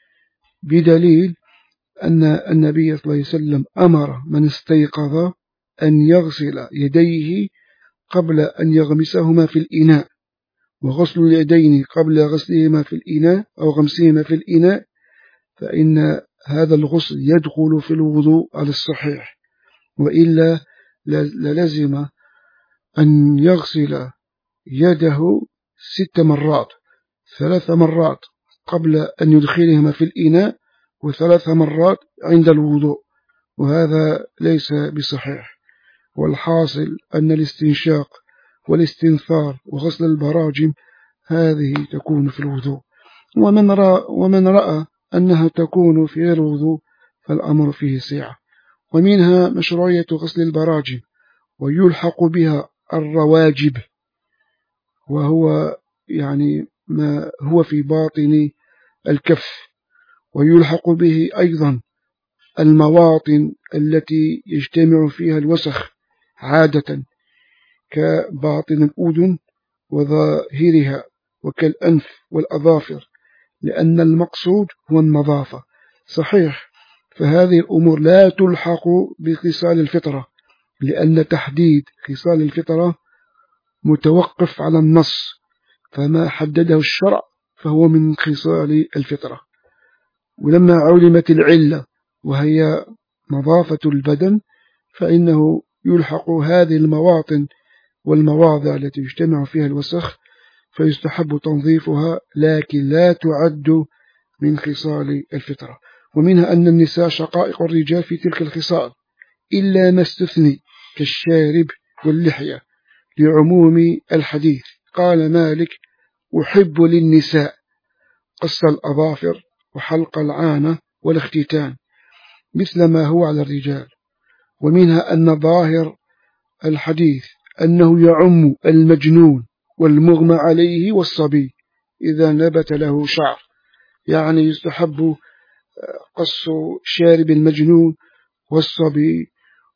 بدليل أن النبي صلى الله عليه وسلم أمر من استيقظ أن يغسل يديه قبل أن يغمسهما في الإناء، وغسل اليدين قبل غسلهما في الإناء أو غمسهما في الإناء، فإن هذا الغسل يدخل في الوضوء على الصحيح، وإلا للزم أن يغسل يده ست مرات، ثلاث مرات قبل أن يدخلهما في الإناء وثلاث مرات عند الوضوء، وهذا ليس بصحيح. والحاصل أن الاستنشاق والاستنثار وغسل البراجم هذه تكون في الوضوء، ومن رأى, ومن رأى أنها تكون في غير الوضوء فالأمر فيه سعة. ومنها مشروعية غسل البراجم ويلحق بها الرواجب، وهو يعني ما هو في باطن الكف، ويلحق به أيضا المواطن التي يجتمع فيها الوسخ عادة كباطن الأذن وظاهرها وكالأنف والأظافر، لأن المقصود هو النظافة. صحيح، فهذه الأمور لا تلحق بخصال الفطرة، لأن تحديد خصال الفطرة متوقف على النص، فما حدده الشرع فهو من خصال الفطرة. ولما علمت العلة وهي نظافة البدن فإنه يلحق هذه المواطن والمواضع التي يجتمع فيها الوسخ فيستحب تنظيفها، لكن لا تعد من خصال الفطرة. ومنها أن النساء شقائق الرجال في تلك الخصال إلا ما استثني كالشارب واللحية لعموم الحديث. قال مالك: أحب للنساء قص الأظافر وحلق العانة والاختتان مثل ما هو على الرجال. ومنها أن ظاهر الحديث أنه يعم المجنون والمغمى عليه والصبي إذا نبت له شعر، يعني يستحب قص شارب المجنون والصبي،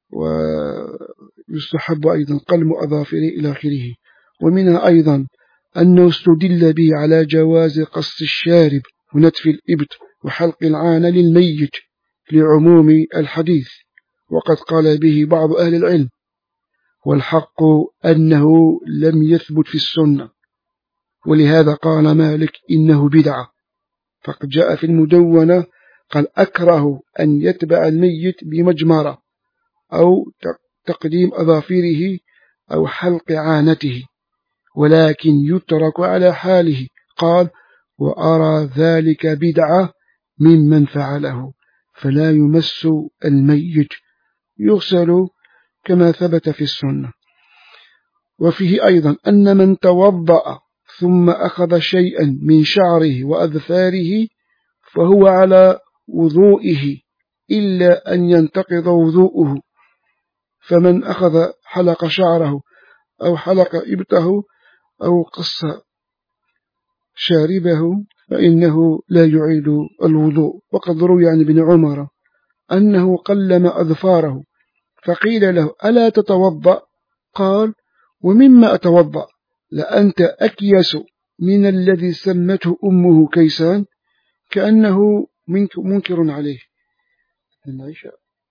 ويستحب أيضا قلم أظافره إلى آخره. ومنها أيضا أنه استدل به على جواز قص الشارب ونتف الإبط وحلق العانة للميت لعموم الحديث، وقد قال به بعض أهل العلم، والحق أنه لم يثبت في السنة، ولهذا قال مالك إنه بدعة. فقد جاء في المدونة قال: أكره أن يتبع الميت بمجمرة أو تقديم أظافره أو حلق عانته، ولكن يترك على حاله. قال: وأرى ذلك بدعة ممن فعله، فلا يمس الميت، يغسل كما ثبت في السنة. وفيه أيضا أن من توضأ ثم أخذ شيئا من شعره وأظفاره فهو على وضوئه إلا أن ينتقض وضوءه، فمن أخذ حلق شعره أو حلق إبطه أو قص شاربه فإنه لا يعيد الوضوء. وقد روي عن ابن عمر أنه قلم أظفاره فقيل له: ألا تتوضأ؟ قال: ومما أتوضأ؟ لأنت أكيس من الذي سمته أمه كيسان، كأنه منكر عليه.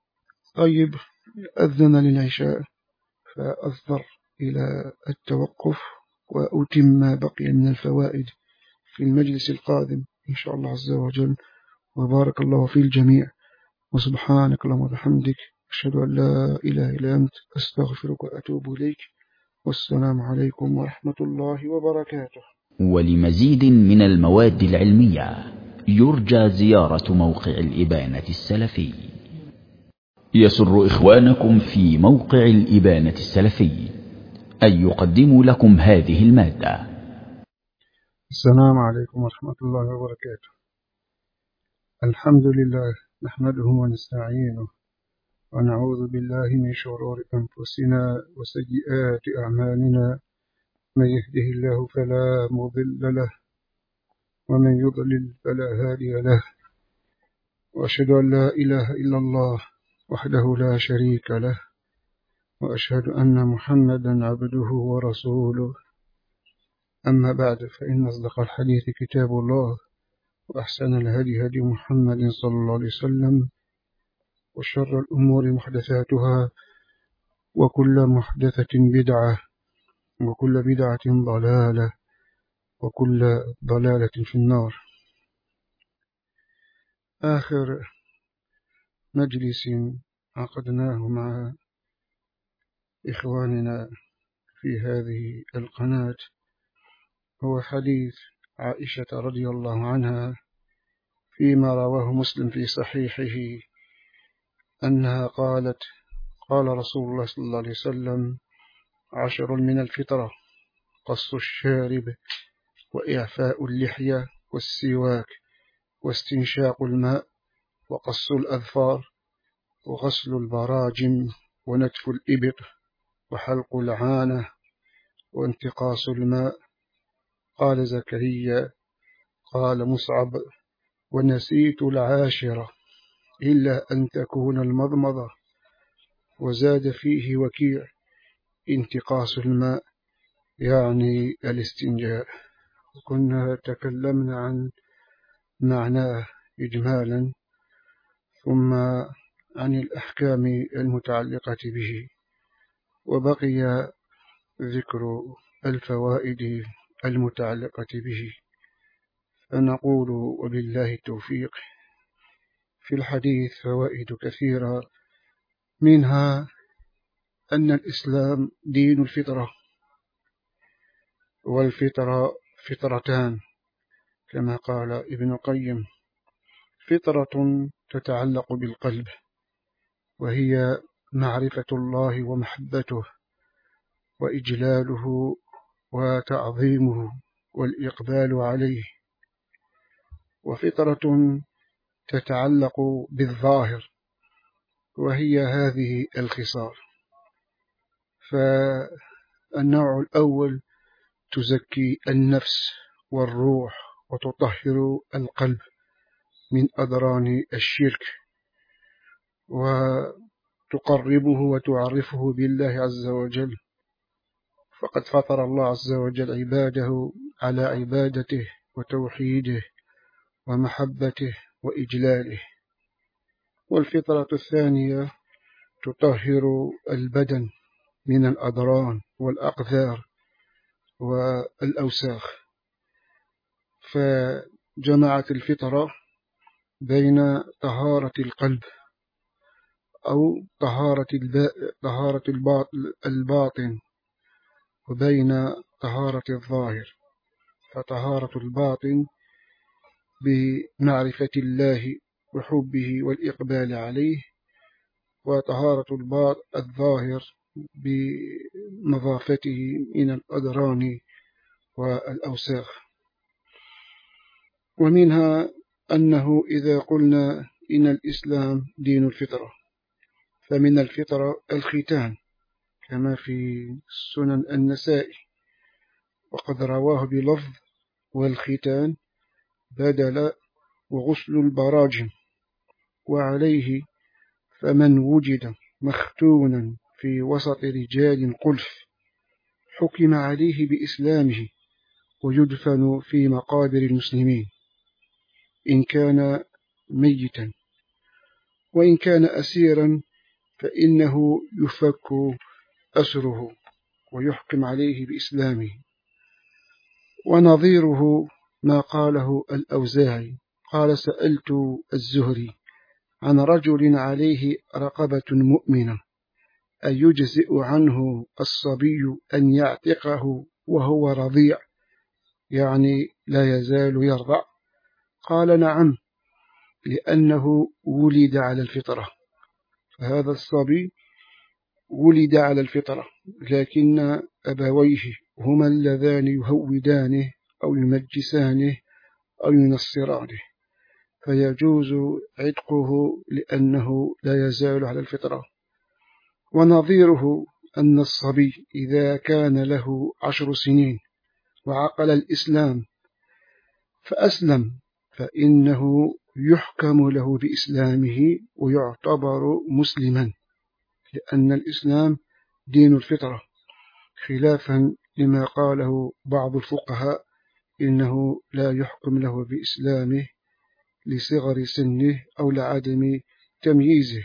طيب، أذن للعشاء فأضطر إلى التوقف وأتم ما بقي من الفوائد في المجلس القادم إن شاء الله عز وجل. وبارك الله في الجميع، وسبحانك اللهم وبحمدك، أشهد أن لا إله إلا أنت، أستغفرك وأتوب إليك، والسلام عليكم ورحمة الله وبركاته. ولمزيد من المواد العلمية يرجى زيارة موقع الإبانة السلفي. يسر إخوانكم في موقع الإبانة السلفي أن يقدموا لكم هذه المادة. السلام عليكم ورحمة الله وبركاته. الحمد لله، نحمده ونستعينه ونعوذ بالله من شرور أنفسنا وسيئات أعمالنا، من يهده الله فلا مضل له ومن يضلل فلا هادي له، وأشهد أن لا إله إلا الله وحده لا شريك له، وأشهد أن محمدا عبده ورسوله. أما بعد، فإن أصدق الحديث كتاب الله، وأحسن الهدي هدي محمد صلى الله عليه وسلم، وشر الأمور محدثاتها، وكل محدثة بدعة، وكل بدعة ضلالة، وكل ضلالة في النار. آخر مجلس عقدناه مع إخواننا في هذه القناة هو حديث عائشة رضي الله عنها فيما رواه مسلم في صحيحه، أنها قالت: قال رسول الله صلى الله عليه وسلم: عشر من الفطرة: قص الشارب، وإعفاء اللحية، والسواك، واستنشاق الماء، وقص الأظفار، وغسل البراجم، ونتف الإبط، وحلق العانة، وانتقاص الماء. قال زكريا: قال مصعب: ونسيت العاشرة إلا أن تكون المضمضة. وزاد فيه وكيع: انتقاص الماء، يعني الاستنجاء. وكنا تكلمنا عن معناه إجمالا، ثم عن الأحكام المتعلقة به، وبقي ذكر الفوائد المتعلقة به. فنقول وبالله التوفيق. في الحديث فوائد كثيرة، منها أن الإسلام دين الفطرة، والفطرة فطرتان كما قال ابن القيم: فطرة تتعلق بالقلب، وهي معرفة الله ومحبته وإجلاله وتعظيمه والإقبال عليه، وفطرة تتعلق بالظاهر، وهي هذه الخصال. فالنوع الأول تزكي النفس والروح، وتطهر القلب من أدران الشرك، وتقربه وتعرفه بالله عز وجل. فقد فطر الله عز وجل عباده على عبادته وتوحيده ومحبته وإجلاله. والفطرة الثانية تطهر البدن من الأدران والأقذار والأوساخ. فجمعت الفطرة بين طهارة القلب أو طهارة طهارة الباطن، وبين طهارة الظاهر. فطهارة الباطن بمعرفة الله وحبه والإقبال عليه، وطهارة الظاهر بنظافته من الأدران والأوساخ. ومنها أنه إذا قلنا إن الإسلام دين الفطرة، فمن الفطرة الختان، كما في سنن النسائي، وقد رواه بلفظ: والختان بدل وغسل البراجم. وعليه فمن وجد مختونا في وسط رجال قلف حكم عليه بإسلامه، ويدفن في مقابر المسلمين إن كان ميتا، وإن كان أسيرا فإنه يفك أسره ويحكم عليه بإسلامه. ونظيره ما قاله الأوزاعي قال: سألت الزهري عن رجل عليه رقبة مؤمنة أيجزئ عنه الصبي أن يعتقه وهو رضيع، يعني لا يزال يرضع؟ قال: نعم، لأنه ولد على الفطرة. فهذا الصبي ولد على الفطرة، لكن أبويه هما اللذان يهودانه أو يمجسانه أو ينصرانه، فيجوز عتقه لأنه لا يزال على الفطرة. ونظيره أن الصبي إذا كان له عشر سنين وعقل الإسلام فأسلم فإنه يحكم له بإسلامه ويعتبر مسلما، لأن الإسلام دين الفطرة، خلافا لما قاله بعض الفقهاء إنه لا يحكم له بإسلامه لصغر سنه أو لعدم تمييزه.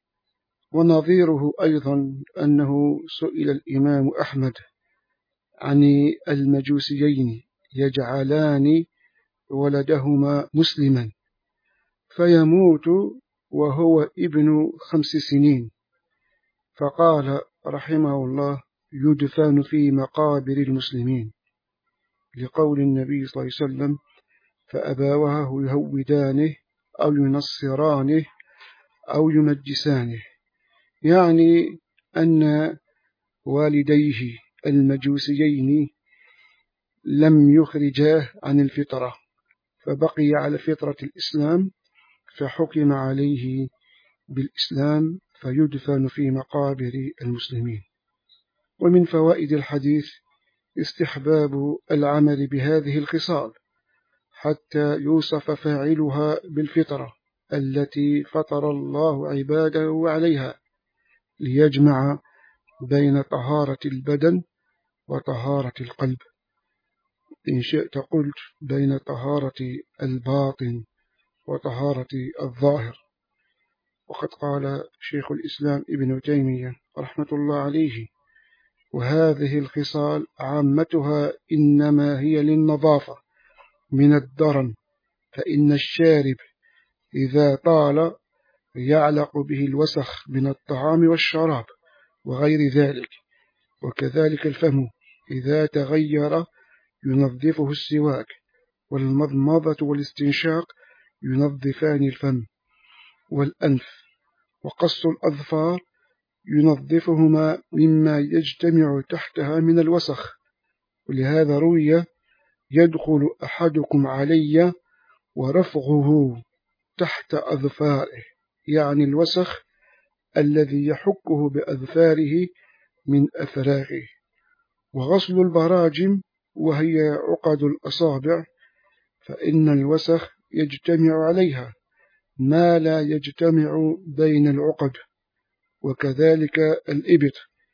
ونظيره أيضا أنه سئل الإمام أحمد عن المجوسيين يجعلان ولدهما مسلما فيموت وهو ابن خمس سنين، فقال رحمه الله: يدفن في مقابر المسلمين، لقول النبي صلى الله عليه وسلم: فأبواه يهودانه أو ينصرانه أو يمجسانه، يعني أن والديه المجوسيين لم يخرجاه عن الفطرة فبقي على فطرة الإسلام، فحكم عليه بالإسلام فيدفن في مقابر المسلمين. ومن فوائد الحديث استحباب العمل بهذه الخصال حتى يوصف فاعلها بالفطرة التي فطر الله عباده عليها، ليجمع بين طهارة البدن وطهارة القلب. إن شئت قلت بين طهارة الباطن وطهارة الظاهر. وقد قال شيخ الإسلام ابن تيمية رحمة الله عليه: وهذه الخصال عامتها إنما هي للنظافة من الدرن، فإن الشارب إذا طال يعلق به الوسخ من الطعام والشراب وغير ذلك، وكذلك الفم إذا تغير ينظفه السواك، والمضمضة والاستنشاق ينظفان الفم والأنف، وقص الأظفار ينظفهما مما يجتمع تحتها من الوسخ. ولهذا روي: يدخل أحدكم علي ورفغه تحت أظفاره، يعني الوسخ الذي يحكه بأظفاره من أفراغه. وغسل البراجم وهي عقد الأصابع، فإن الوسخ يجتمع عليها ما لا يجتمع بين العقد، وكذلك الإبط،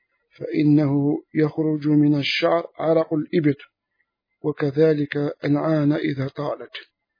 فإنه يخرج من الشعر عرق الإبط، وكذلك العانة إذا طالت.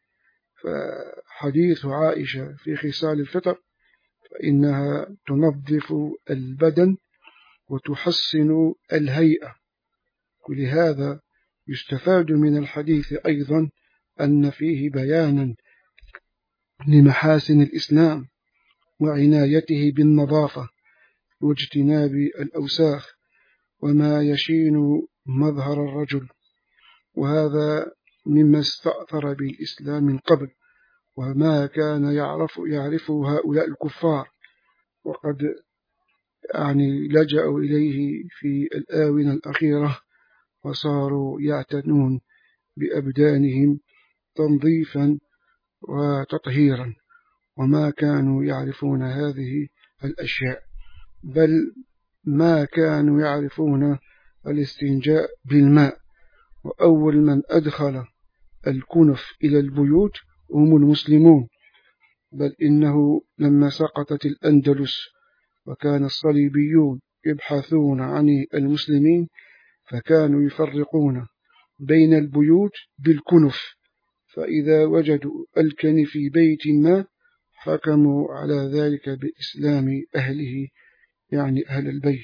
فحديث عائشة في خصال الفطر فإنها تنظف البدن وتحسن الهيئة. ولهذا يستفاد من الحديث أيضا أن فيه بيانا لمحاسن الإسلام وعنايته بالنظافة واجتناب الأوساخ وما يشين مظهر الرجل، وهذا مما استأثر بالإسلام من قبل وما كان يعرف يعرفه هؤلاء الكفار، وقد يعني لجأوا إليه في الآونة الأخيرة وصاروا يعتنون بأبدانهم تنظيفا وتطهيرا، وما كانوا يعرفون هذه الأشياء، بل ما كانوا يعرفون الاستنجاء بالماء. وأول من أدخل الكنف إلى البيوت هم المسلمون، بل إنه لما سقطت الأندلس وكان الصليبيون يبحثون عن المسلمين فكانوا يفرقون بين البيوت بالكنف، فإذا وجدوا الكنف في بيت ما حكموا على ذلك بإسلام أهله يعني أهل البيت.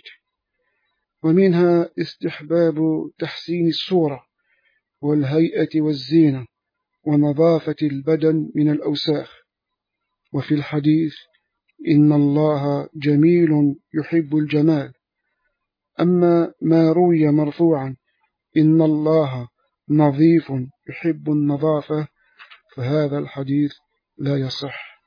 ومنها استحباب تحسين الصورة والهيئة والزينة ونظافة البدن من الأوساخ. وفي الحديث إن الله جميل يحب الجمال. أما ما روي مرفوعا إن الله نظيف يحب النظافة فهذا الحديث لا يصح.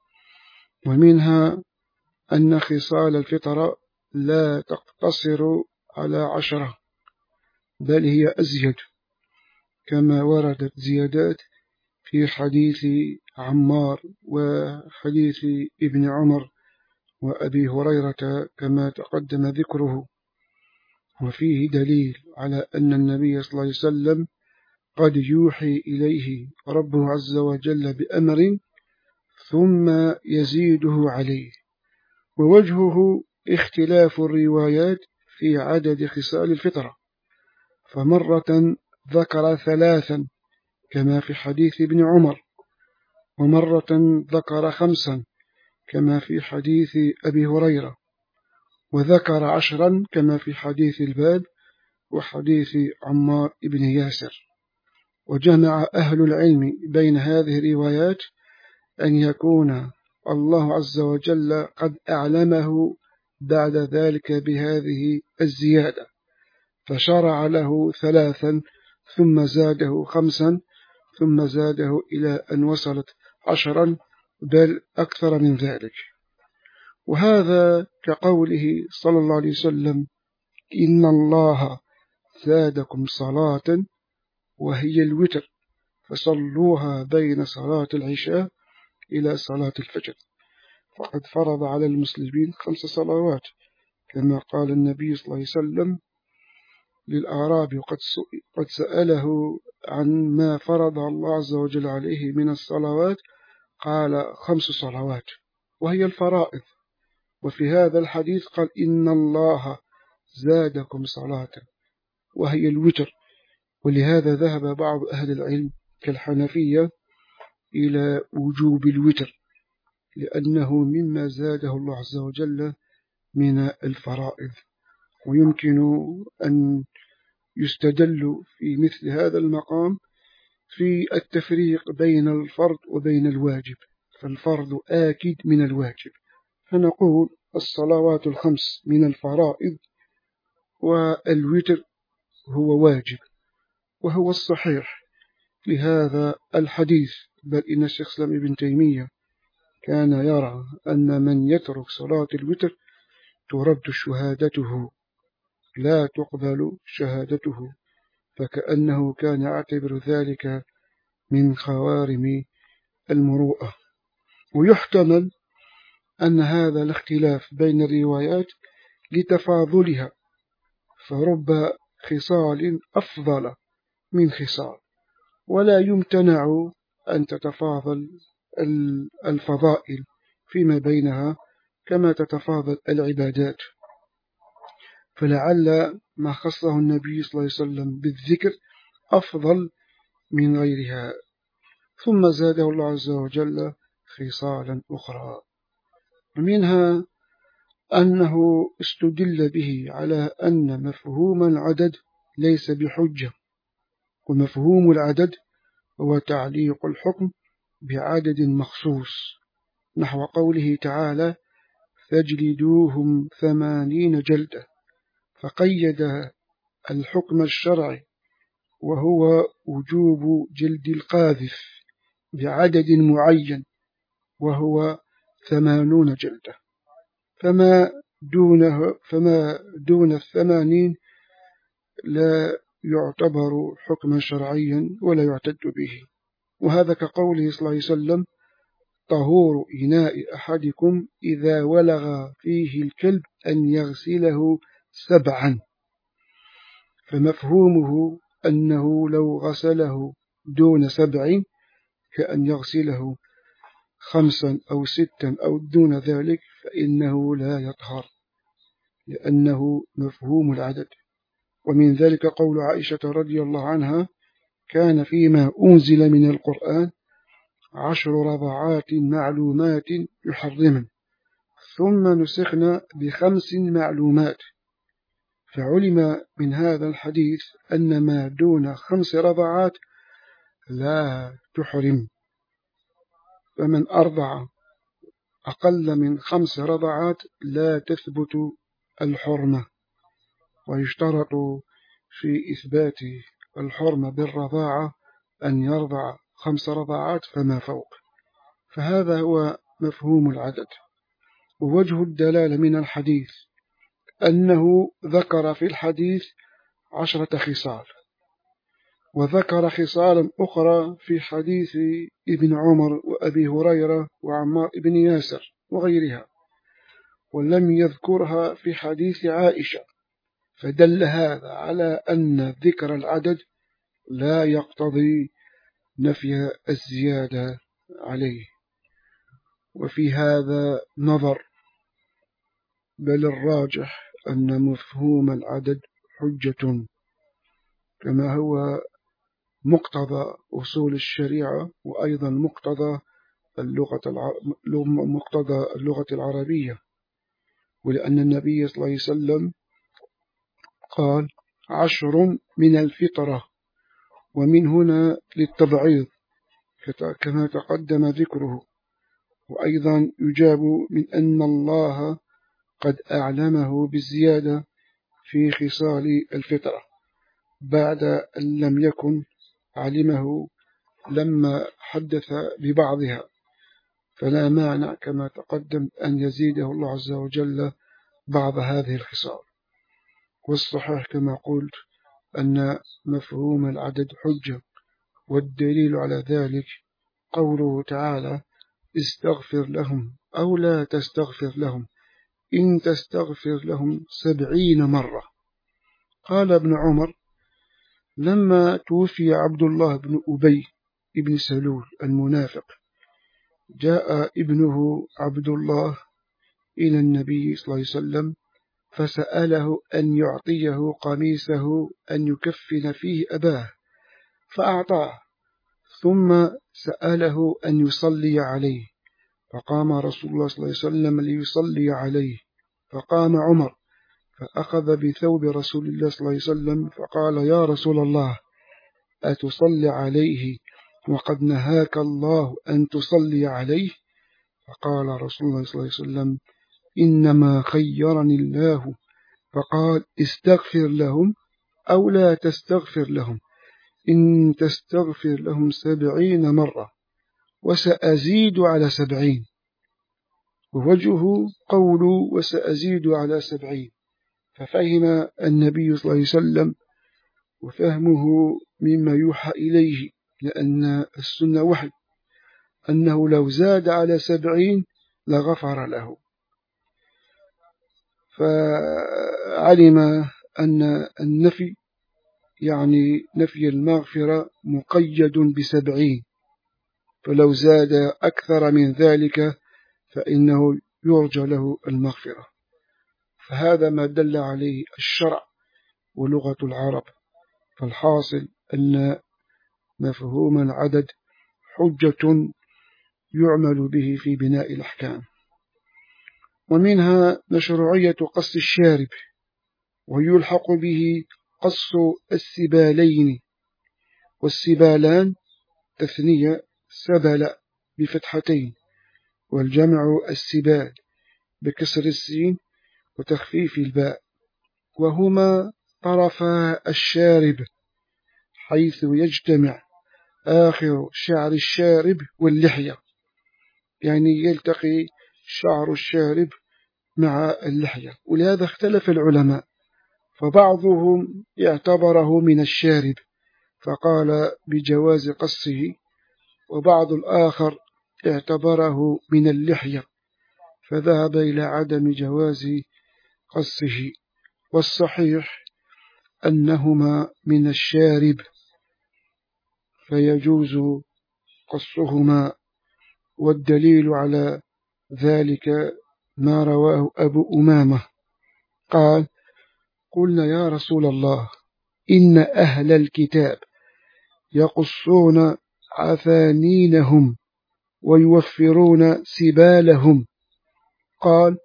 ومنها أن خصال الفطرة لا تقتصر على عشرة بل هي أزيد، كما وردت زيادات في حديث عمار وحديث ابن عمر وأبي هريرة كما تقدم ذكره. وفيه دليل على أن النبي صلى الله عليه وسلم قد يوحي إليه ربه عز وجل بأمر ثم يزيده عليه. ووجهه اختلاف الروايات في عدد خصال الفطرة، فمرة ذكر ثلاثا كما في حديث ابن عمر، ومرة ذكر خمسا كما في حديث أبي هريرة، وذكر عشرا كما في حديث الباب وحديث عمار بن ياسر. وجمع أهل العلم بين هذه الروايات أن يكون الله عز وجل قد أعلمه بعد ذلك بهذه الزيادة فشرع له ثلاثا ثم زاده خمسا ثم زاده إلى أن وصلت عشرا بل أكثر من ذلك. وهذا كقوله صلى الله عليه وسلم إن الله زادكم صلاة وهي الوتر فصلوها بين صلاة العشاء إلى صلاة الفجر، فقد فرض على المسلمين خمس صلوات كما قال النبي صلى الله عليه وسلم للأعرابي وقد قد سأله عن ما فرض الله عز وجل عليه من الصلوات قال خمس صلوات وهي الفرائض. وفي هذا الحديث قال إن الله زادكم صلاة وهي الوتر. ولهذا ذهب بعض أهل العلم كالحنفية إلى وجوب الوتر لأنه مما زاده الله عز وجل من الفرائض. ويمكن أن يستدل في مثل هذا المقام في التفريق بين الفرض وبين الواجب، فالفرض آكد من الواجب، فنقول الصلوات الخمس من الفرائض والوتر هو واجب، وهو الصحيح لهذا الحديث. بل إن الشيخ الإسلام ابن تيمية كان يرى أن من يترك صلاة الوتر ترد شهادته لا تقبل شهادته، فكأنه كان يعتبر ذلك من خوارم المروءة. ويحتمل أن هذا الاختلاف بين الروايات لتفاضلها، فرب خصال أفضل من خصال، ولا يمتنع أن تتفاضل الفضائل فيما بينها كما تتفاضل العبادات. فلعل ما خصه النبي صلى الله عليه وسلم بالذكر أفضل من غيرها. ثم زاده الله عز وجل خصالا أخرى، ومنها أنه استدل به على أن مفهوم العدد ليس بحجة، ومفهوم العدد هو تعليق الحكم بعدد مخصوص، نحو قوله تعالى فاجلدوهم ثمانين جلدة، فقيد الحكم الشرعي وهو وجوب جلد القاذف بعدد معين وهو ثمانون جلدة، فما دونه فما دون الثمانين لا يعتبر حكما شرعيا ولا يعتد به. وهذا كقوله صلى الله عليه وسلم طهور إناء أحدكم إذا ولغ فيه الكلب أن يغسله سبعا، فمفهومه أنه لو غسله دون سبع كأن يغسله خمسا أو ستا أو دون ذلك فإنه لا يطهر لأنه مفهوم العدد. ومن ذلك قول عائشة رضي الله عنها كان فيما أنزل من القرآن عشر رضعات معلومات يحرمن، ثم نسخنا بخمس معلومات. فعلم من هذا الحديث أن ما دون خمس رضعات لا تحرم، فمن أرضع أقل من خمس رضعات لا تثبت الحرمة. ويشترط في إثبات الحرمة بالرضاعة أن يرضع خمس رضعات فما فوق. فهذا هو مفهوم العدد. ووجه الدلالة من الحديث أنه ذكر في الحديث عشرة خصال، وذكر خصالا أخرى في حديث ابن عمر وأبي هريرة وعمار بن ياسر وغيرها، ولم يذكرها في حديث عائشة. فدل هذا على أن ذكر العدد لا يقتضي نفي الزيادة عليه. وفي هذا نظر، بل الراجح أن مفهوم العدد حجة، كما هو مقتضى أصول الشريعة، وأيضا مقتضى اللغة مقتضى اللغة العربية. ولأن النبي صلى الله عليه وسلم قال عشر من الفطرة، ومن هنا للتبعيض كما تقدم ذكره. وأيضا يجاب من أن الله قد أعلمه بالزيادة في خصال الفطرة بعد أن لم يكن علمه لما حدث ببعضها، فلا مانع كما تقدم أن يزيده الله عز وجل بعض هذه الخصال. والصحيح كما قلت أن مفهوم العدد حجة، والدليل على ذلك قوله تعالى استغفر لهم أو لا تستغفر لهم إن تستغفر لهم سبعين مرة. قال ابن عمر لما توفي عبد الله بن أبي بن سلول المنافق، جاء ابنه عبد الله إلى النبي صلى الله عليه وسلم فسأله أن يعطيه قميصه أن يكفن فيه أباه، فأعطاه، ثم سأله أن يصلي عليه، فقام رسول الله صلى الله عليه وسلم ليصلي عليه، فقام عمر فأخذ بثوب رسول الله صلى الله عليه وسلم فقال يا رسول الله أتصلي عليه وقد نهاك الله أن تصلي عليه؟ فقال رسول الله صلى الله عليه وسلم إنما خيرني الله فقال استغفر لهم أو لا تستغفر لهم إن تستغفر لهم سبعين مرة وسأزيد على سبعين. ووجهه قوله وسأزيد على سبعين، ففهم النبي صلى الله عليه وسلم وفهمه مما يوحى إليه، لأن السنة وحي، أنه لو زاد على سبعين لغفر له. فعلم أن النفي يعني نفي المغفرة مقيد بسبعين، فلو زاد أكثر من ذلك فإنه يرجى له المغفرة. فهذا ما دل عليه الشرع ولغة العرب. فالحاصل أن مفهوم العدد حجة يعمل به في بناء الأحكام. ومنها مشروعية قص الشارب، ويلحق به قص السبالين، والسبالان تثنية سبل بفتحتين، والجمع السبال بكسر السين وتخفيف الباء، وهما طرفا الشارب حيث يجتمع آخر شعر الشارب واللحية، يعني يلتقي شعر الشارب مع اللحية. ولهذا اختلف العلماء، فبعضهم اعتبره من الشارب فقال بجواز قصه، وبعض الآخر اعتبره من اللحية فذهب إلى عدم جواز قصه. والصحيح أنهما من الشارب فيجوز قصهما، والدليل على ذلك ما رواه أبو أمامة قال قلنا يا رسول الله إن أهل الكتاب يقصون عفانينهم ويوفرون سبالهم، قال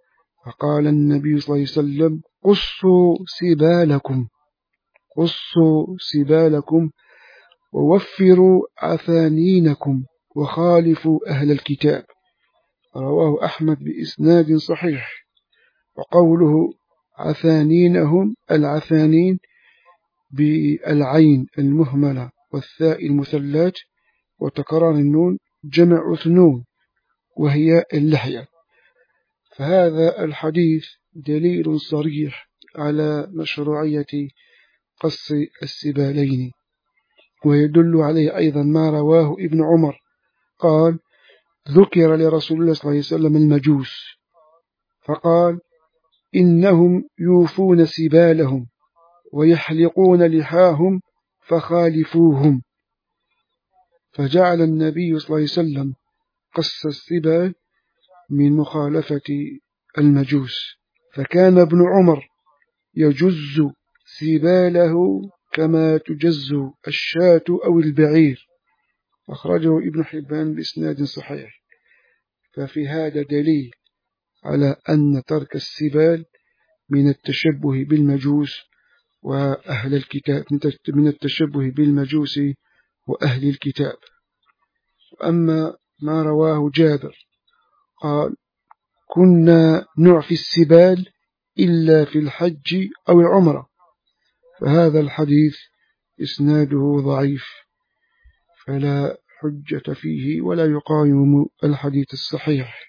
فقال النبي صلى الله عليه وسلم قصوا سبالكم قصوا سبالكم ووفروا عثانينكم وخالفوا أهل الكتاب. رواه أحمد بإسناد صحيح. وقوله عثانينهم العثانين بالعين المهملة والثاء المثلات وتكرار النون جمع ثنون وهي اللحية. فهذا الحديث دليل صريح على مشروعية قص السبالين. ويدل عليه أيضا ما رواه ابن عمر قال ذكر لرسول الله صلى الله عليه وسلم المجوس فقال إنهم يوفون سبالهم ويحلقون لحاهم فخالفوهم. فجعل النبي صلى الله عليه وسلم قص السبال من مخالفة المجوس. فكان ابن عمر يجز سباله كما تجز الشاة أو البعير. أخرجه ابن حبان بإسناد صحيح. ففي هذا دليل على أن ترك السبال من التشبه بالمجوس وأهل الكتاب من التشبه بالمجوس وأهل الكتاب. أما ما رواه جابر قال كنا نعفي السبال إلا في الحج أو العمرة، فهذا الحديث إسناده ضعيف فلا حجة فيه ولا يقاوم الحديث الصحيح.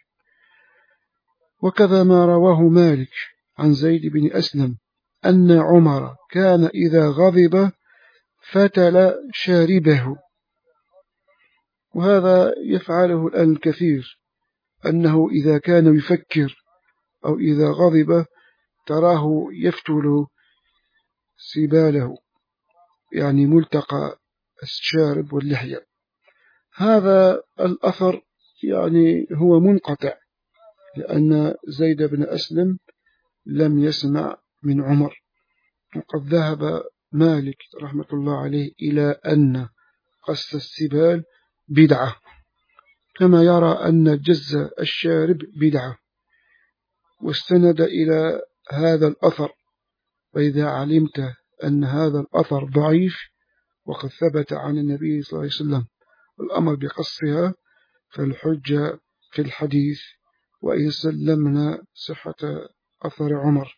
وكذا ما رواه مالك عن زيد بن أسلم أن عمر كان إذا غضب فتل شاربه، وهذا يفعله الآن الكثير، أنه إذا كان يفكر أو إذا غضب تراه يفتل سباله يعني ملتقى الشارب واللحية. هذا الأثر يعني هو منقطع لأن زيد بن أسلم لم يسمع من عمر. وقد ذهب مالك رحمة الله عليه إلى أن قص السبال بدعة كما يرى أن جز الشارب بدعة، واستند إلى هذا الأثر. فإذا علمت أن هذا الأثر ضعيف وقد ثبت عن النبي صلى الله عليه وسلم الأمر بقصها فالحجة في الحديث، وإن سلمنا صحة أثر عمر.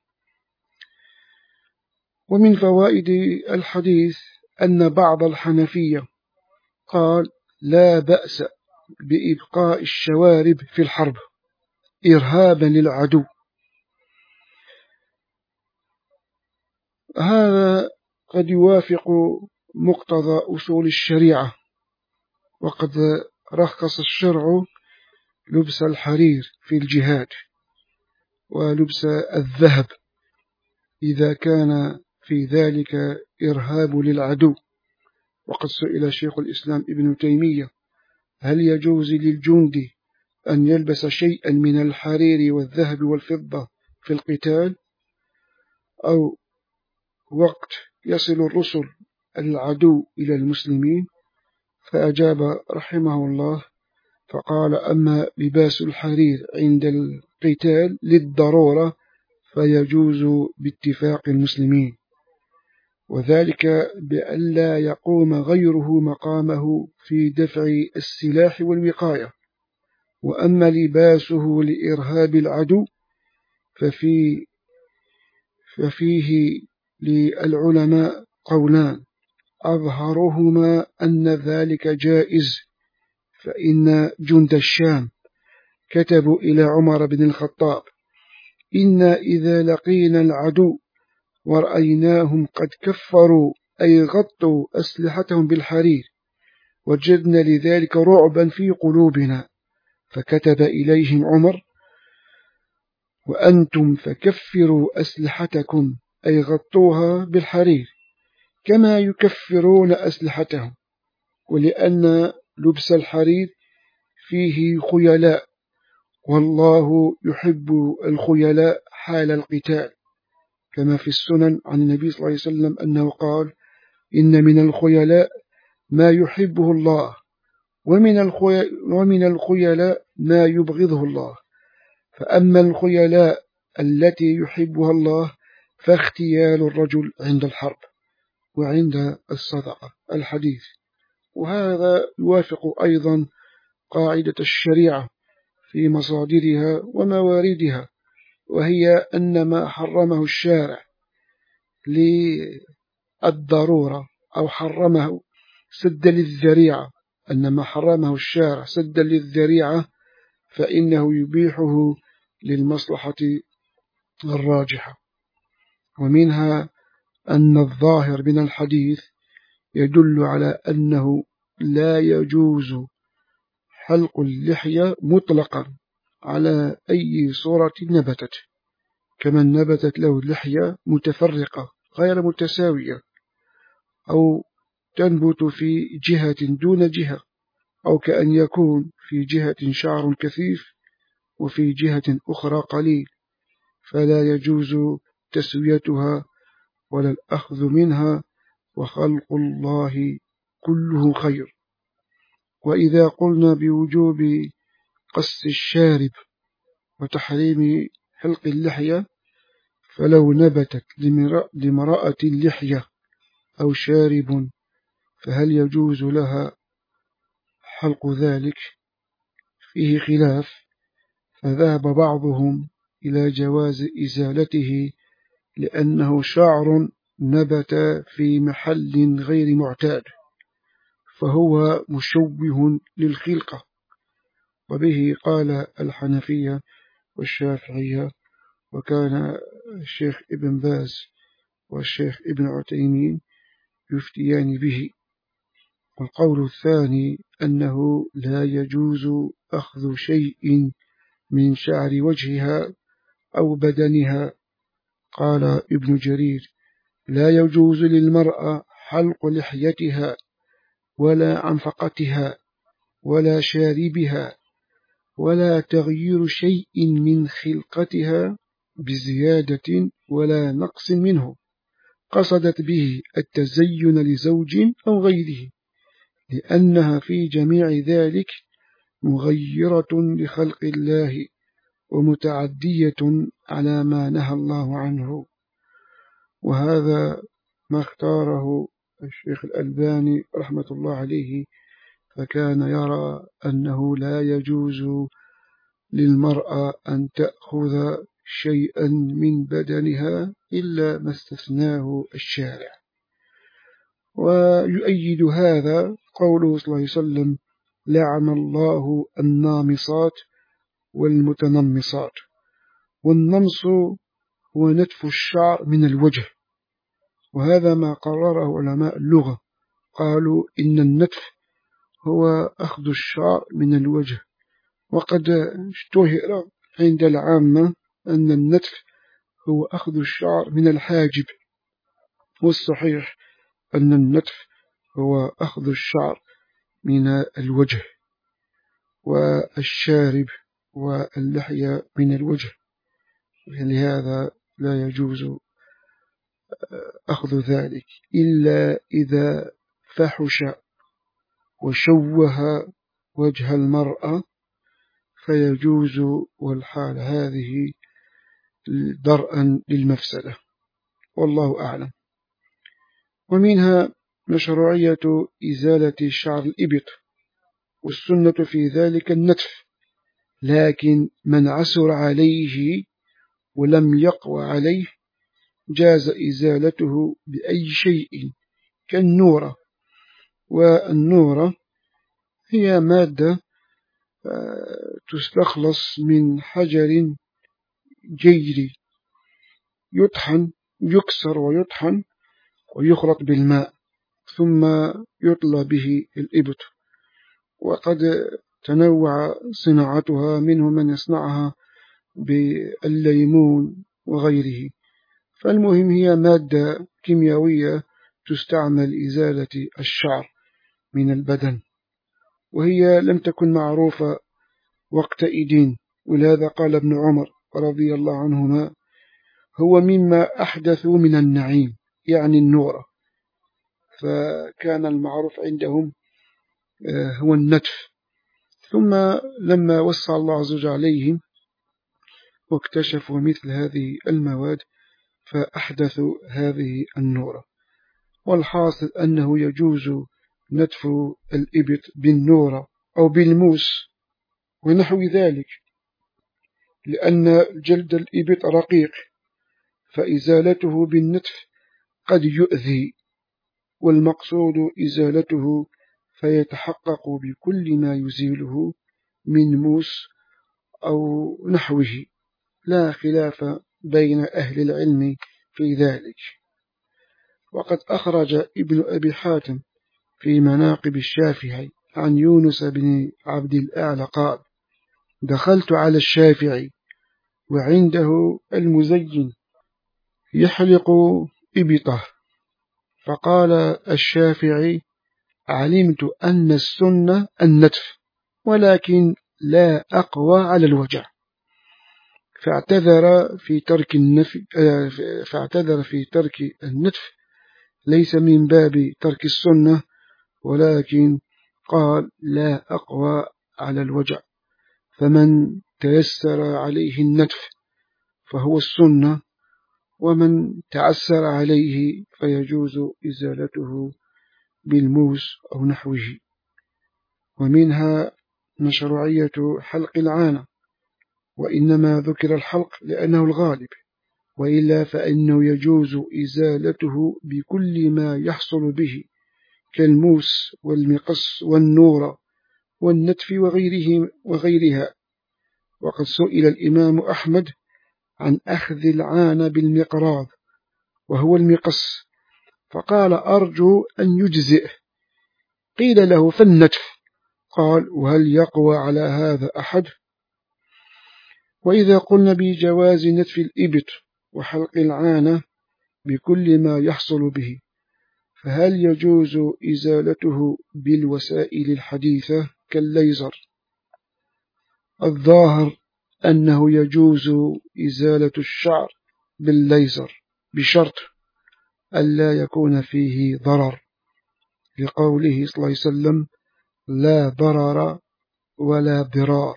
ومن فوائد الحديث أن بعض الحنفية قال لا بأس بإبقاء الشوارب في الحرب إرهابا للعدو. هذا قد يوافق مقتضى أصول الشريعة، وقد رخص الشرع لبس الحرير في الجهاد ولبس الذهب إذا كان في ذلك إرهاب للعدو. وقد سئل شيخ الإسلام ابن تيمية هل يجوز للجندي أن يلبس شيئا من الحرير والذهب والفضة في القتال أو وقت يصل الرسل العدو إلى المسلمين؟ فأجاب رحمه الله فقال أما لباس الحرير عند القتال للضرورة فيجوز باتفاق المسلمين، وذلك بألا يقوم غيره مقامه في دفع السلاح والوقاية. وأما لباسه لإرهاب العدو ففي ففيه للعلماء قولان أظهرهما أن ذلك جائز، فإن جند الشام كتبوا إلى عمر بن الخطاب إنا إذا لقينا العدو ورأيناهم قد كفروا أي غطوا أسلحتهم بالحرير وجدنا لذلك رعبا في قلوبنا، فكتب إليهم عمر وأنتم فكفروا أسلحتكم أي غطوها بالحرير كما يكفرون أسلحتهم. ولأن لبس الحرير فيه خيلاء والله يحب الخيلاء حال القتال، كما في السنن عن النبي صلى الله عليه وسلم أنه قال إن من الخيلاء ما يحبه الله ومن الخيلاء ما يبغضه الله. فأما الخيلاء التي يحبها الله فاختيال الرجل عند الحرب وعند الصدقة الحديث. وهذا يوافق أيضا قاعدة الشريعة في مصادرها ومواردها، وهي أن ما حرمه الشارع للضرورة أو حرمه سدا للذريعة، أن ما حرمه الشارع سدا للذريعة فإنه يبيحه للمصلحة الراجحة. ومنها أن الظاهر من الحديث يدل على أنه لا يجوز حلق اللحية مطلقا على أي صورة نبتت، كمن نبتت له لحية متفرقة غير متساوية، أو تنبت في جهة دون جهة، أو كأن يكون في جهة شعر كثيف وفي جهة أخرى قليل، فلا يجوز تسويتها ولا الأخذ منها، وخلق الله كله خير. وإذا قلنا بوجوب قص الشارب وتحريم حلق اللحية، فلو نبتت لامرأة اللحية أو شارب فهل يجوز لها حلق ذلك؟ فيه خلاف، فذهب بعضهم إلى جواز إزالته لأنه شعر نبت في محل غير معتاد فهو مشوه للخلقة، وبه قال الحنفية والشافعية، وكان الشيخ ابن باز والشيخ ابن عثيمين يفتيان به. والقول الثاني أنه لا يجوز أخذ شيء من شعر وجهها أو بدنها. قال ابن جرير: لا يجوز للمرأة حلق لحيتها ولا عنفقتها ولا شاربها ولا تغيير شيء من خلقتها بزيادة ولا نقص منه قصدت به التزين لزوج أو غيره، لأنها في جميع ذلك مغيرة لخلق الله ومتعدية على ما نهى الله عنه. وهذا ما اختاره الشيخ الألباني رحمة الله عليه، فكان يرى أنه لا يجوز للمرأة أن تأخذ شيئا من بدنها إلا ما استثناه الشارع. ويؤيد هذا قوله صلى الله عليه وسلم: لعن الله النامصات والمتنمصات. والنمص هو نتف الشعر من الوجه، وهذا ما قرره علماء اللغة، قالوا إن النتف هو أخذ الشعر من الوجه. وقد اشتهر عند العامة أن النتف هو أخذ الشعر من الحاجب، والصحيح أن النتف هو أخذ الشعر من الوجه، والشارب واللحية من الوجه، لهذا لا يجوز أخذ ذلك إلا إذا فحش وشوه وجه المرأة فيجوز، والحال هذه درءا للمفسدة، والله أعلم. ومنها مشروعية إزالة شعر الإبط، والسنة في ذلك النتف، لكن من عسر عليه ولم يقوى عليه جاز إزالته بأي شيء كالنورة. والنورة هي مادة تستخلص من حجر جيري يطحن، يكسر ويطحن ويخلط بالماء ثم يطلى به الإبط. وقد تنوع صناعتها، منه من يصنعها بالليمون وغيره. فالمهم هي مادة كيميائية تستعمل إزالة الشعر من البدن، وهي لم تكن معروفة وقتئذ، ولهذا قال ابن عمر رضي الله عنهما: هو مما أحدثوا من النعيم، يعني النورة. فكان المعروف عندهم هو النتف. ثم لما وسع الله عز وجل عليهم واكتشفوا مثل هذه المواد فأحدثوا هذه النورة. والحاصل أنه يجوز نتف الإبط بالنورة أو بالموس ونحو ذلك، لأن جلد الإبط رقيق فإزالته بالنتف قد يؤذي، والمقصود إزالته فيتحقق بكل ما يزيله من موس أو نحوه، لا خلاف بين أهل العلم في ذلك. وقد أخرج ابن أبي حاتم في مناقب الشافعي عن يونس بن عبد الأعلى قال: دخلت على الشافعي وعنده المزين يحلق إبطه، فقال الشافعي: علمت أن السنة النتف ولكن لا أقوى على الوجع، فاعتذر في ترك النفي فاعتذر في ترك النتف، ليس من باب ترك السنة ولكن قال لا أقوى على الوجع، فمن تيسر عليه النتف فهو السنة، ومن تعسر عليه فيجوز إزالته بالموس أو نحوه. ومنها مشروعية حلق العانة، وإنما ذكر الحلق لأنه الغالب، وإلا فإنه يجوز إزالته بكل ما يحصل به كالموس والمقص والنورة والنتف وغيره وغيرها. وقد سئل الإمام أحمد عن أخذ العانة بالمقراض وهو المقص، فقال: أرجو أن يجزئه. قيل له: فالنتف؟ قال: وهل يقوى على هذا أحد؟ وإذا قلنا بجواز نتف الإبط وحلق العانة بكل ما يحصل به، فهل يجوز إزالته بالوسائل الحديثة كالليزر؟ الظاهر أنه يجوز إزالة الشعر بالليزر بشرط ألا يكون فيه ضرر، لقوله صلى الله عليه وسلم: لا ضرر ولا ضرار.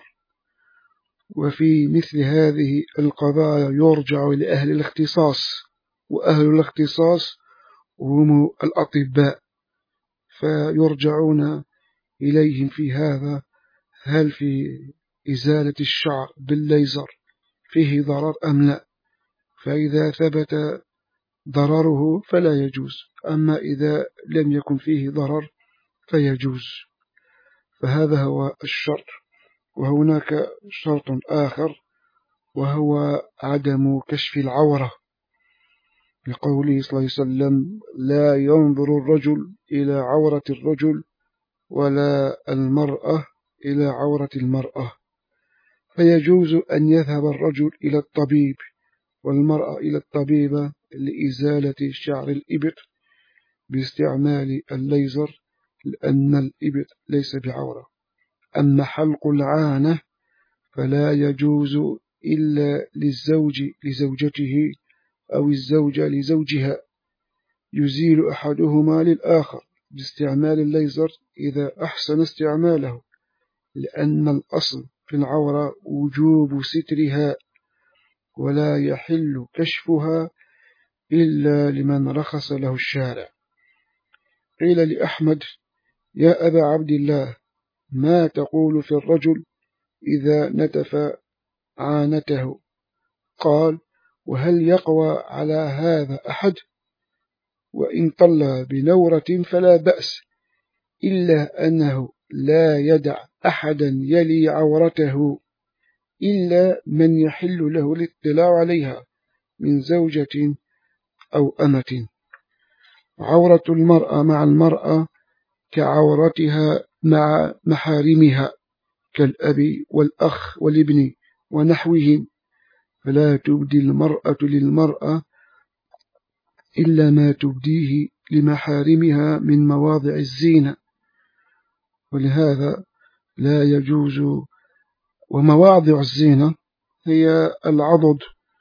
وفي مثل هذه القضايا يرجع لأهل الاختصاص، وأهل الاختصاص هم الأطباء، فيرجعون إليهم في هذا، هل في إزالة الشعر بالليزر فيه ضرر أم لا؟ فإذا ثبت ضرره فلا يجوز، أما إذا لم يكن فيه ضرر فيجوز. فهذا هو الشرط. وهناك شرط آخر وهو عدم كشف العورة، لقوله صلى الله عليه وسلم: لا ينظر الرجل إلى عورة الرجل ولا المرأة إلى عورة المرأة، فيجوز أن يذهب الرجل إلى الطبيب والمرأة إلى الطبيبة لإزالة شعر الإبط باستعمال الليزر، لأن الإبط ليس بعورة. أما حلق العانة فلا يجوز إلا للزوج لزوجته أو الزوجة لزوجها، يزيل أحدهما للآخر باستعمال الليزر إذا أحسن استعماله، لأن الأصل في العورة وجوب سترها ولا يحل كشفها إلا لمن رخص له الشارع. قيل لأحمد: يا أبا عبد الله، ما تقول في الرجل إذا نتف عانته؟ قال: وهل يقوى على هذا أحد؟ وإن طل بنورة فلا بأس، إلا أنه لا يدع أحدا يلي عورته إلا من يحل له الاطلاع عليها من زوجة أو أمة. عورة المرأة مع المرأة كعورتها مع محارمها كالأب والأخ والابن ونحوهم، فلا تبدي المرأة للمرأة إلا ما تبديه لمحارمها من مواضع الزينة، ولهذا لا يجوز. ومواضع الزينة هي العضد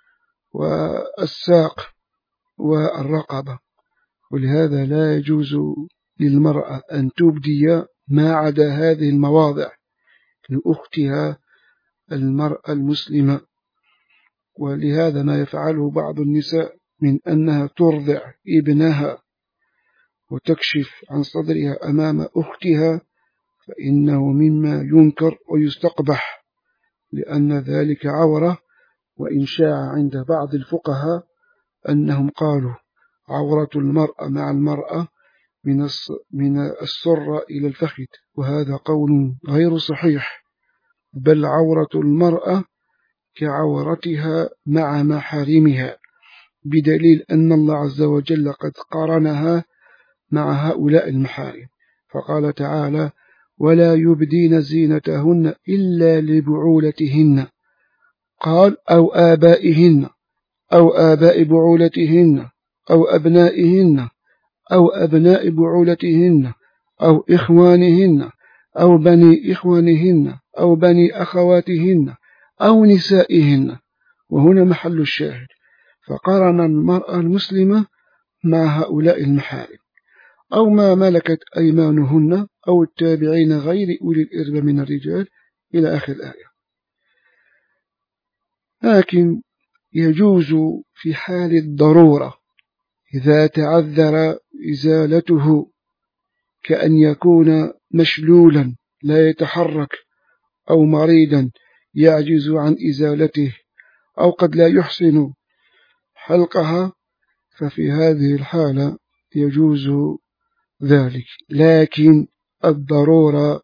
والساق والرقبة، ولهذا لا يجوز للمرأة أن تبدي ما عدا هذه المواضع لأختها المرأة المسلمة. ولهذا ما يفعله بعض النساء من أنها ترضع ابنها وتكشف عن صدرها أمام أختها فإنه مما ينكر ويستقبح، لأن ذلك عورة. وإن شاع عند بعض الفقهاء أنهم قالوا عورة المرأة مع المرأة من السرة إلى الفخذ، وهذا قول غير صحيح، بل عورة المرأة كعورتها مع محارمها، بدليل أن الله عز وجل قد قارنها مع هؤلاء المحارم، فقال تعالى: ولا يبدين زينتهن إلا لبعولتهن، قال أو آبائهن أو آباء بعولتهن أو أبنائهن أو أبناء بعولتهن أو إخوانهن أو بني إخوانهن أو بني أخواتهن أو نسائهن. وهنا محل الشاهد، فقارن المرأة المسلمة مع هؤلاء المحارم، أو ما ملكت أيمانهن أو التابعين غير أولي الإربة من الرجال إلى آخر الآية. لكن يجوز في حال الضرورة إذا تعذر إزالته، كأن يكون مشلولا لا يتحرك أو مريضا يعجز عن إزالته أو قد لا يحسن حلقها، ففي هذه الحالة يجوز ذلك. لكن الضرورة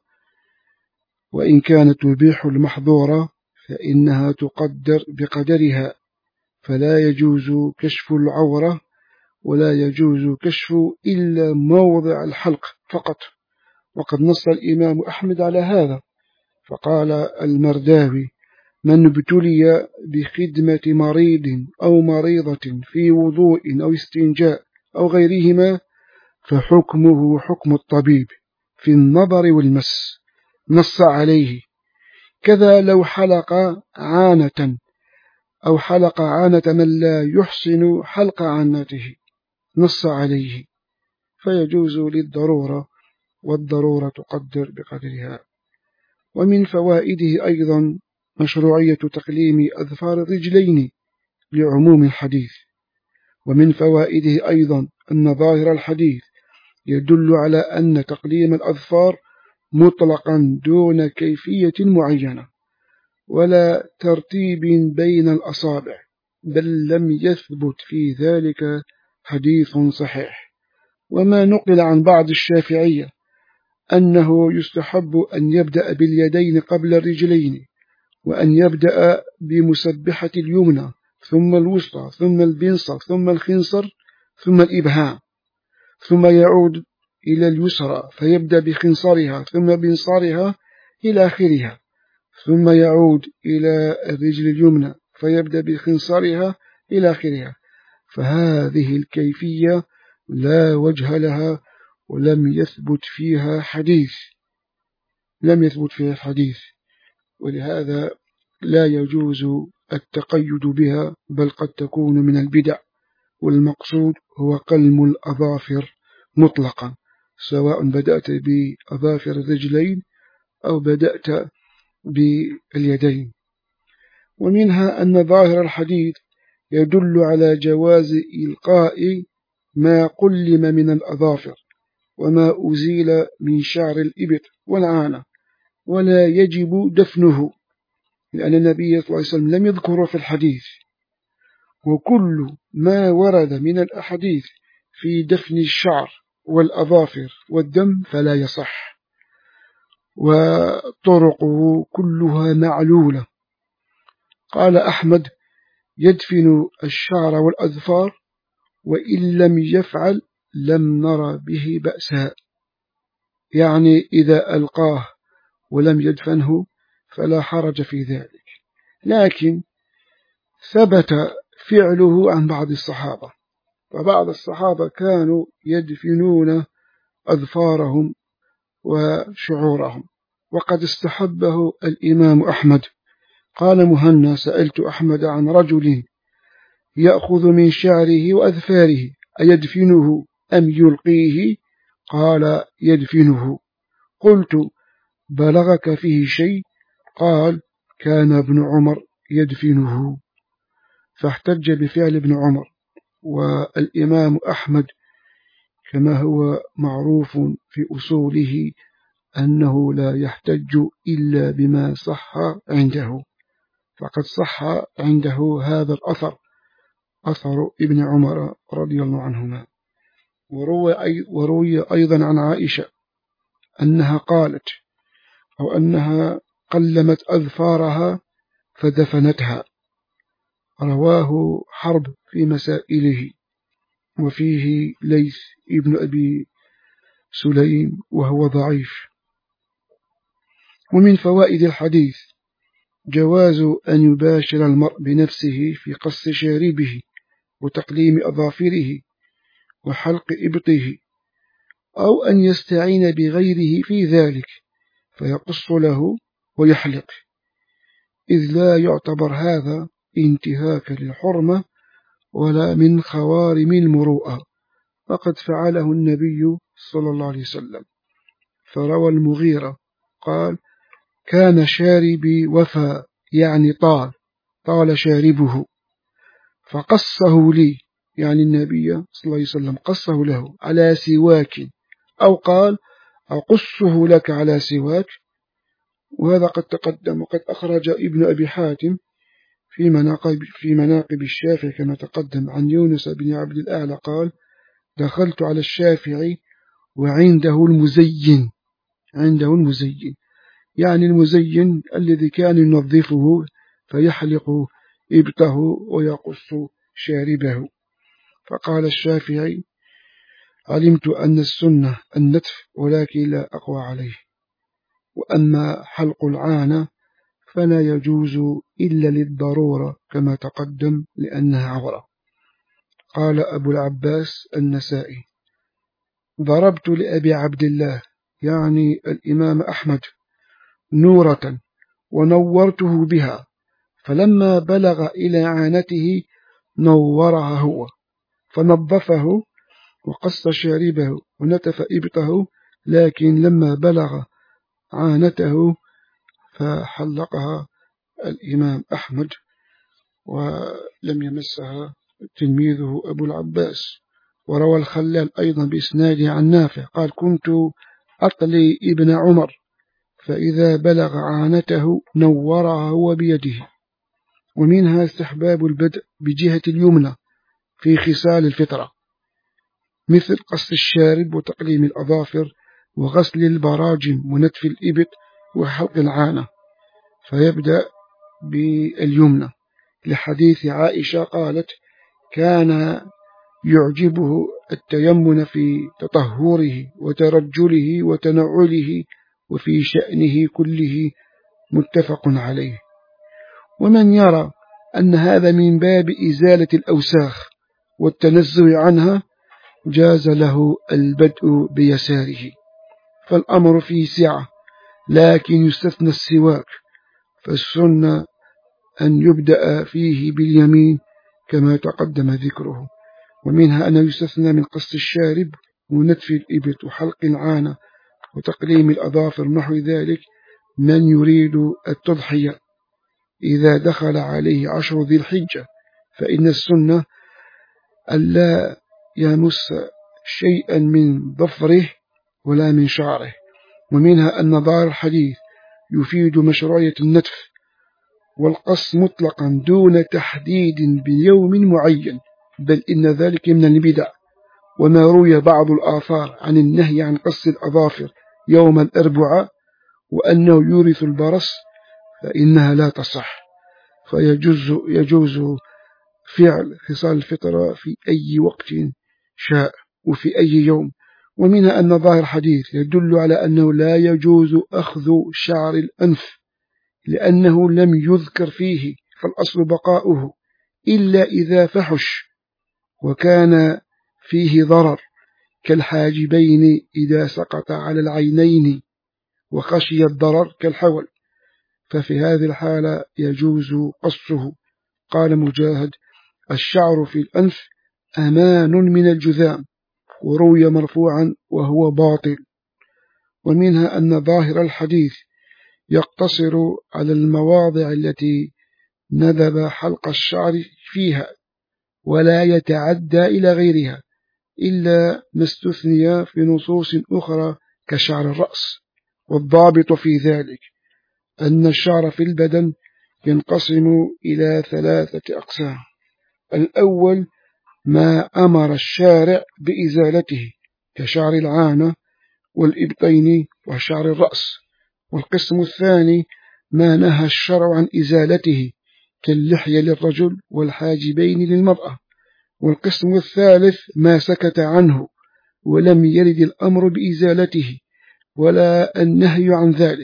وإن كانت تبيح المحظورة فإنها تقدر بقدرها، فلا يجوز كشف العورة ولا يجوز كشف إلا موضع الحلق فقط. وقد نص الإمام أحمد على هذا، فقال المرداوي: من ابتلي بخدمة مريض أو مريضة في وضوء أو استنجاء أو غيرهما فحكمه حكم الطبيب في النظر والمس، نص عليه. كذا لو حلق عانة أو حلق عانة من لا يحسن حلق عانته، نص عليه، فيجوز للضرورة، والضرورة تقدر بقدرها. ومن فوائده أيضا مشروعية تقليم أظفار الرجلين لعموم الحديث. ومن فوائده أيضا أن ظاهر الحديث يدل على أن تقليم الأظفار مطلقا دون كيفية معينة ولا ترتيب بين الأصابع، بل لم يثبت في ذلك حديث صحيح. وما نقل عن بعض الشافعية أنه يستحب أن يبدأ باليدين قبل الرجلين، وأن يبدأ بمسبحة اليمنى ثم الوسطى ثم البنصة ثم الخنصر ثم الإبهام، ثم يعود إلى اليسرى فيبدأ بخنصرها ثم بنصارها إلى آخرها، ثم يعود إلى الرجل اليمنى فيبدأ بخنصرها إلى آخرها. فهذه الكيفية لا وجه لها ولم يثبت فيها حديث لم يثبت فيها حديث ولهذا لا يجوز التقيد بها، بل قد تكون من البدع. والمقصود هو قلم الأظافر مطلقا، سواء بدأت بأظافر الرجلين أو بدأت باليدين. ومنها أن ظاهر الحديث يدل على جواز إلقاء ما قلم من الأظافر وما أزيل من شعر الإبط والعانة، ولا يجب دفنه، لأن النبي صلى الله عليه وسلم لم يذكره في الحديث. وكل ما ورد من الأحاديث في دفن الشعر والأظافر والدم فلا يصح، وطرقه كلها معلولة. قال أحمد: يدفن الشعر والأظفار، وإن لم يفعل لم نرى به بأسا، يعني إذا ألقاه ولم يدفنه فلا حرج في ذلك. لكن ثبت فعله عن بعض الصحابة، وبعض الصحابة كانوا يدفنون أظفارهم وشعورهم، وقد استحبه الإمام أحمد. قال مهنا: سألت أحمد عن رجل يأخذ من شعره وأظفاره أيدفنه أم يلقيه؟ قال: يدفنه. قلت: بلغك فيه شيء؟ قال: كان ابن عمر يدفنه. فاحتج بفعل ابن عمر. والإمام أحمد كما هو معروف في أصوله أنه لا يحتج إلا بما صح عنده، فقد صح عنده هذا الأثر، أثر ابن عمر رضي الله عنهما. وروي, وروي أيضا عن عائشة أنها قالت أو أنها قلمت أظفارها فدفنتها. رواه حرب في مسائله، وفيه ليث ابن أبي سليم وهو ضعيف. ومن فوائد الحديث جواز أن يباشر المرء بنفسه في قص شاربه وتقليم أظافره وحلق إبطه، أو أن يستعين بغيره في ذلك فيقص له ويحلق، إذ لا يعتبر هذا انتهاك للحرمة ولا من خوارم المروءة، فقد فعله النبي صلى الله عليه وسلم. فروى المغيرة قال: كان شاربي وفى، يعني طال طال شاربه، فقصه لي، يعني النبي صلى الله عليه وسلم قصه له على سواك، أو قال أقصه لك على سواك. وهذا قد تقدم، وقد أخرج ابن أبي حاتم في مناقب, في مناقب الشافعي كما تقدم عن يونس بن عبد الأعلى قال: دخلت على الشافعي وعنده المزين، عنده المزين يعني المزين الذي كان ينظفه فيحلق إبطه ويقص شاربه. فقال الشافعي: علمت أن السنة النتف ولكن لا أقوى عليه، وأما حلق العانة فلا يجوز إلا للضرورة كما تقدم لأنها عورة. قال أبو العباس النسائي: ضربت لأبي عبد الله يعني الإمام أحمد نورة ونورته بها، فلما بلغ إلى عانته نورها هو، فنظفه وقص شاربه ونتف إبطه، لكن لما بلغ عانته فحلقها الإمام أحمد ولم يمسها تلميذه أبو العباس. وروى الخلال أيضا بإسناده عن نافع قال: كنت أطلي ابن عمر فإذا بلغ عانته نورها هو بيده. ومنها استحباب البدء بجهة اليمنى في خصال الفطرة، مثل قص الشارب وتقليم الأظافر وغسل البراجم ونتف الإبط وحلق العانة، فيبدأ باليمنى، لحديث عائشة قالت: كان يعجبه التيمن في تطهره وترجله وتنعله وفي شأنه كله، متفق عليه. ومن يرى أن هذا من باب إزالة الأوساخ والتنزه عنها جاز له البدء بيساره، فالأمر فيه سعة، لكن يستثنى السواك، فالسنة أن يبدأ فيه باليمين كما تقدم ذكره. ومنها أن يستثنى من قص الشارب ونتف الإبط وحلق العانة وتقليم الأظافر نحو ذلك من يريد التضحية إذا دخل عليه عشر ذي الحجة، فإن السنة ألا يمس شيئا من ظفره ولا من شعره. ومنها أن ظاهر الحديث يفيد مشروعية النتف والقص مطلقا دون تحديد بيوم معين، بل إن ذلك من البدع. وما روي بعض الآثار عن النهي عن قص الأظافر يوم الأربعاء وأنه يورث البرص فإنها لا تصح، فيجوز يجوز فعل خصال الفطرة في أي وقت شاء وفي أي يوم. ومنها أن ظاهر الحديث يدل على أنه لا يجوز أخذ شعر الأنف لأنه لم يذكر فيه، فالأصل بقاؤه إلا إذا فحش وكان فيه ضرر كالحاجبين إذا سقط على العينين وخشي الضرر كالحول، ففي هذه الحالة يجوز قصه. قال مجاهد: الشعر في الأنف أمان من الجذام، وروي مرفوعا وهو باطل. ومنها أن ظاهر الحديث يقتصر على المواضع التي ندب حلق الشعر فيها ولا يتعدى إلى غيرها إلا ما استثني في نصوص أخرى كشعر الرأس. والضابط في ذلك أن الشعر في البدن ينقسم إلى ثلاثة أقسام. الأول ما أمر الشارع بإزالته كشعر العانة والإبطين وشعر الرأس. والقسم الثاني ما نهى الشرع عن إزالته كاللحية للرجل والحاجبين للمرأة. والقسم الثالث ما سكت عنه ولم يرد الأمر بإزالته ولا النهي عن ذلك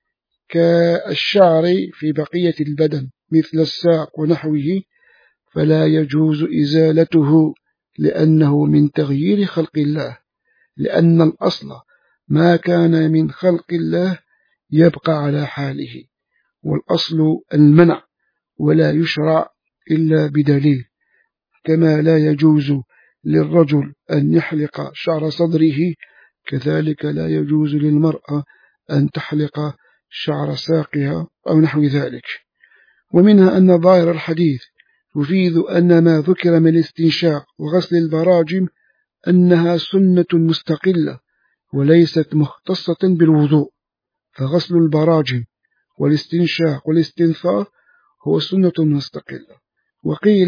كالشعر في بقية البدن مثل الساق ونحوه، فلا يجوز إزالته لأنه من تغيير خلق الله، لأن الأصل ما كان من خلق الله يبقى على حاله، والأصل المنع ولا يشرع إلا بدليل. كما لا يجوز للرجل أن يحلق شعر صدره كذلك لا يجوز للمرأة أن تحلق شعر ساقها أو نحو ذلك. ومنها أن ظاهر الحديث يفيد أن ما ذكر من الاستنشاق وغسل البراجم أنها سنة مستقلة وليست مختصة بالوضوء، فغسل البراجم والاستنشاق والاستنثار هو سنة مستقلة. وقيل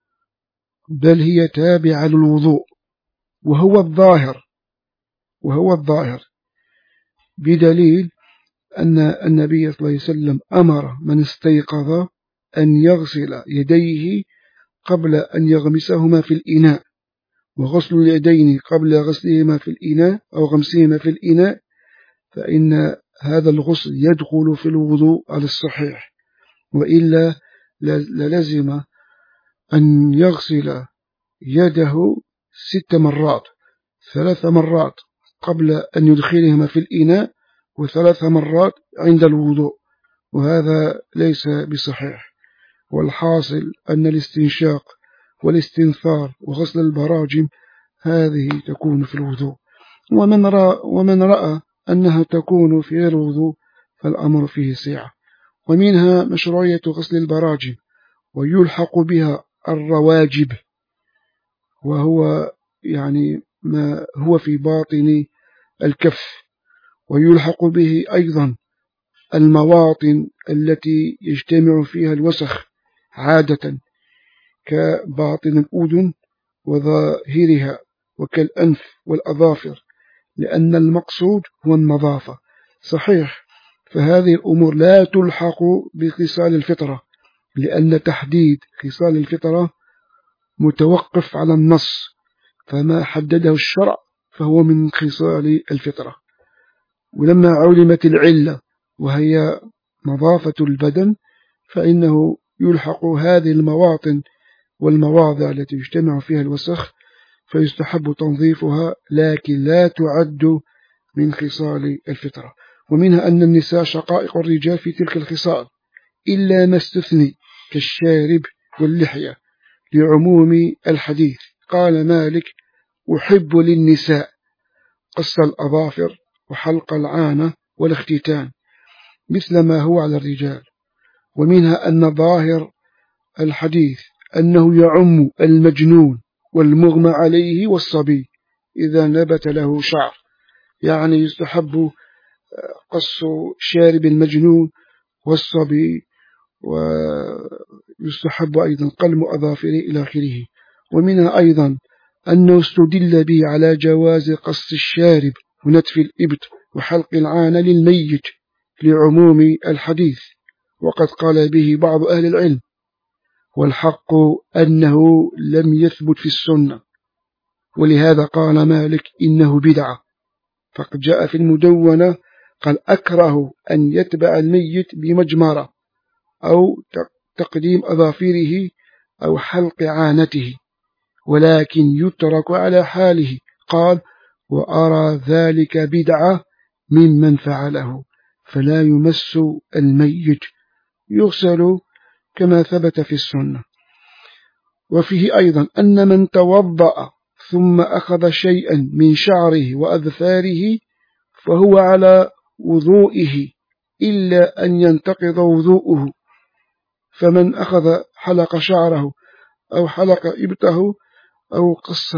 بل هي تابعة للوضوء، وهو الظاهر وهو الظاهر بدليل أن النبي صلى الله عليه وسلم أمر من استيقظ أن يغسل يديه قبل أن يغمسهما في الإناء، وغسل اليدين قبل غسلهما في الإناء أو غمسهما في الإناء فإن هذا الغسل يدخل في الوضوء على الصحيح، وإلا للزم أن يغسل يده ست مرات، ثلاث مرات قبل أن يدخلهما في الإناء وثلاث مرات عند الوضوء، وهذا ليس بصحيح. والحاصل أن الاستنشاق والاستنثار وغسل البراجم هذه تكون في الوضوء، ومن رأى, ومن رأى أنها تكون في الوضوء فالأمر فيه سعة. ومنها مشروعية غسل البراجم ويلحق بها الرواجب، وهو يعني ما هو في باطن الكف، ويلحق به أيضا المواطن التي يجتمع فيها الوسخ عادة كباطن الأذن وظاهرها وكالأنف والأظافر، لأن المقصود هو النظافة. صحيح فهذه الأمور لا تلحق بخصال الفطرة، لأن تحديد خصال الفطرة متوقف على النص، فما حدده الشرع فهو من خصال الفطرة. ولما علمت العلة وهي نظافة البدن فإنه يلحق هذه المواطن والمواضع التي يجتمع فيها الوسخ فيستحب تنظيفها، لكن لا تعد من خصال الفطرة. ومنها أن النساء شقائق الرجال في تلك الخصال إلا ما استثني كالشارب واللحية لعموم الحديث. قال مالك: أحب للنساء قص الأظافر وحلق العانة والاختتان مثل ما هو على الرجال. ومنها أن ظاهر الحديث أنه يعم المجنون والمغمى عليه والصبي إذا نبت له شعر، يعني يستحب قص شارب المجنون والصبي، ويستحب أيضا قلم أظافره إلى آخره. ومنها أيضا أنه استدل به على جواز قص الشارب ونتف الإبط وحلق العانة للميت لعموم الحديث، وقد قال به بعض أهل العلم، والحق أنه لم يثبت في السنة، ولهذا قال مالك إنه بدعة. فقد جاء في المدونة قال: أكره أن يتبع الميت بمجمرة أو تقديم أظافره أو حلق عانته، ولكن يترك على حاله. قال: وأرى ذلك بدعة ممن فعله، فلا يمس الميت، يغسل كما ثبت في السنة. وفيه أيضا أن من توضأ ثم أخذ شيئا من شعره وأظفاره فهو على وضوئه إلا أن ينتقض وضوءه، فمن أخذ حلق شعره أو حلق إبطه أو قص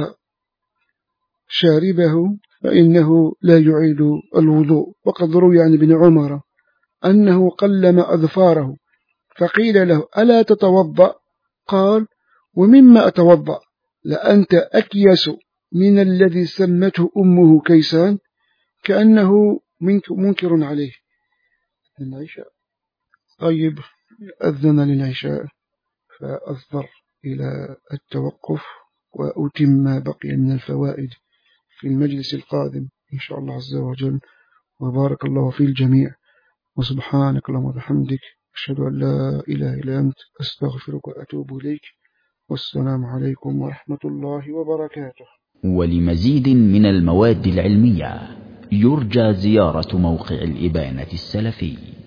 شاربه فإنه لا يعيد الوضوء. وقد روي عن ابن عمر أنه قلم أظفاره فقيل له ألا تتوضأ؟ قال ومما أتوضأ؟ لأنت أكيس من الذي سمته أمه كيسان، كأنه منكر عليه. العشاء طيب، أذن للعشاء فأضطر إلى التوقف وأتم ما بقي من الفوائد في المجلس القادم إن شاء الله عز وجل. وبارك الله في الجميع، وسبحانك اللهم وبحمدك، أشهد أن لا إله إلا أنت، أستغفرك وأتوب إليك، والسلام عليكم ورحمة الله وبركاته. ولمزيد من المواد العلمية يرجى زيارة موقع الإبانة السلفي.